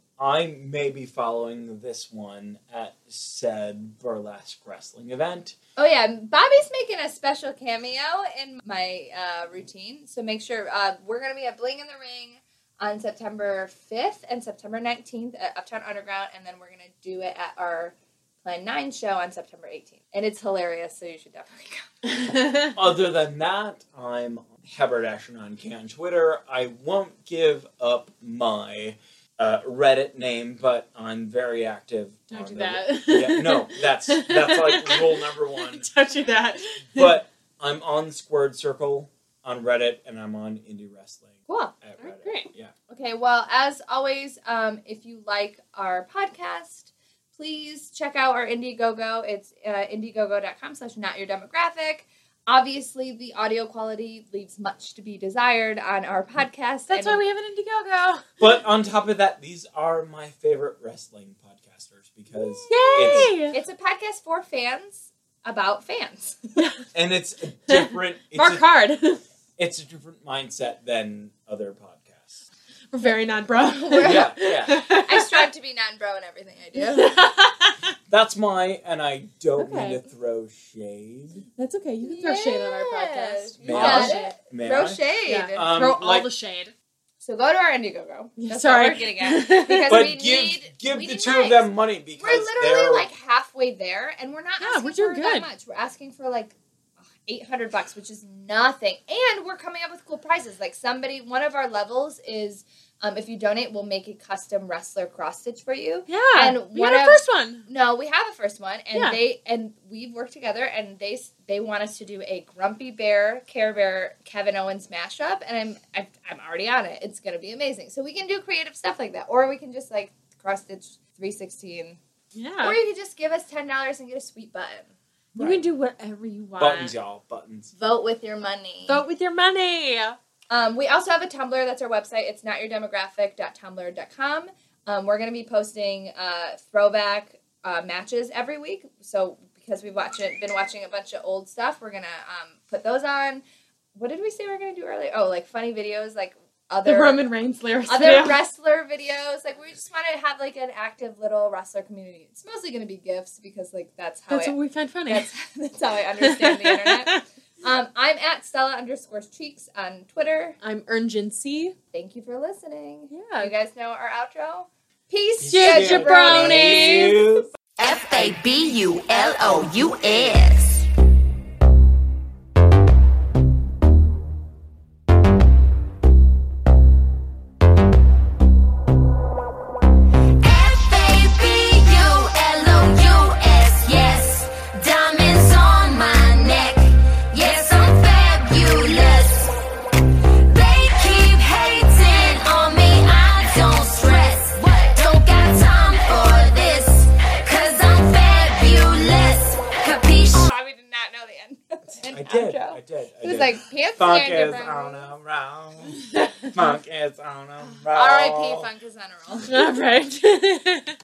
I may be following this one at said burlesque wrestling event. Oh yeah, Bobby's making a special cameo in my uh, routine. So make sure uh, we're gonna be at Bling in the Ring on September fifth and September nineteenth at Uptown Underground, and then we're gonna do it at our Plan Nine show on September eighteenth. And it's hilarious, so you should definitely come. Other than that, I'm Haberdasher on K on Twitter. I won't give up my uh, Reddit name, but I'm very active. Don't on do the- that. Yeah, no, that's that's like rule number one. Don't do that. But I'm on Squared Circle on Reddit, and I'm on Indie Wrestling Cool. at Alright, Reddit. great. Yeah. Okay, well, as always, um, if you like our podcast, please check out our Indiegogo. It's uh, indiegogo.com slash not your demographic. Obviously, the audio quality leaves much to be desired on our podcast. That's and why we have an Indiegogo. But on top of that, these are my favorite wrestling podcasters because Yay! It's a podcast for fans about fans. and it's a different. It's Mark a, hard. it's a different mindset than other podcasts. We're very non-bro. Yeah, yeah. I strive to be non-bro in everything I do. That's my, and I don't Okay. mean to throw shade. That's okay. You can throw shade on our Yes, podcast. you May All got the I? it. shade. May Throw I? shade. Yeah. Um, throw all like- the shade. So go to our Indiegogo. That's Sorry. what we're getting at. Because But we give need, give we the need two mics. of them money because We're literally they're like halfway there, and we're not Yeah, asking we're doing for that good. much. We're asking for like eight hundred bucks, which is nothing. And we're coming up with cool prizes. Like somebody, one of our levels is um, if you donate, we'll make a custom wrestler cross stitch for you. Yeah. And we one had our of- first one. No, we have a first one, and Yeah. they and we've worked together, and they they want us to do a Grumpy Bear, Care Bear, Kevin Owens mashup, and I'm I'm, I'm already on it. It's gonna be amazing. So we can do creative stuff like that, or we can just like cross stitch three sixteen, Yeah. or you can just give us ten dollars and get a sweet button. You can do whatever you want. buttons, y'all, buttons. Vote with your money. Vote with your money. Um, we also have a Tumblr. That's our website. It's not your demographic dot tumblr dot com. Um, we're going to be posting uh, throwback uh, matches every week. So because we've watched it, been watching a bunch of old stuff, we're going to um, put those on. What did we say we were going to do earlier? Oh, like funny videos. Like other The Roman Reigns lyrics other video. wrestler videos. Like we just want to have like an active little wrestler community. It's mostly going to be GIFs because like that's how That's I, what we find funny. that's, that's how I understand the internet. Um, I'm at Stella underscore Cheeks on Twitter. I'm Urgency. Thank you for listening. Yeah. You guys know our outro. Peace, Yeah, ya jabronis. F A B U L O U S. F A B U L O U S, yes. Diamonds on my neck. Yes, I'm fabulous. They keep hating on me, I don't stress. Don't got time for this, cause I'm fabulous. Capiche? I did not know the end. I did. I did. I It was did. like pants Funk and is different. on a roll. Funk is on a roll. R I P Funk is on a roll. All right.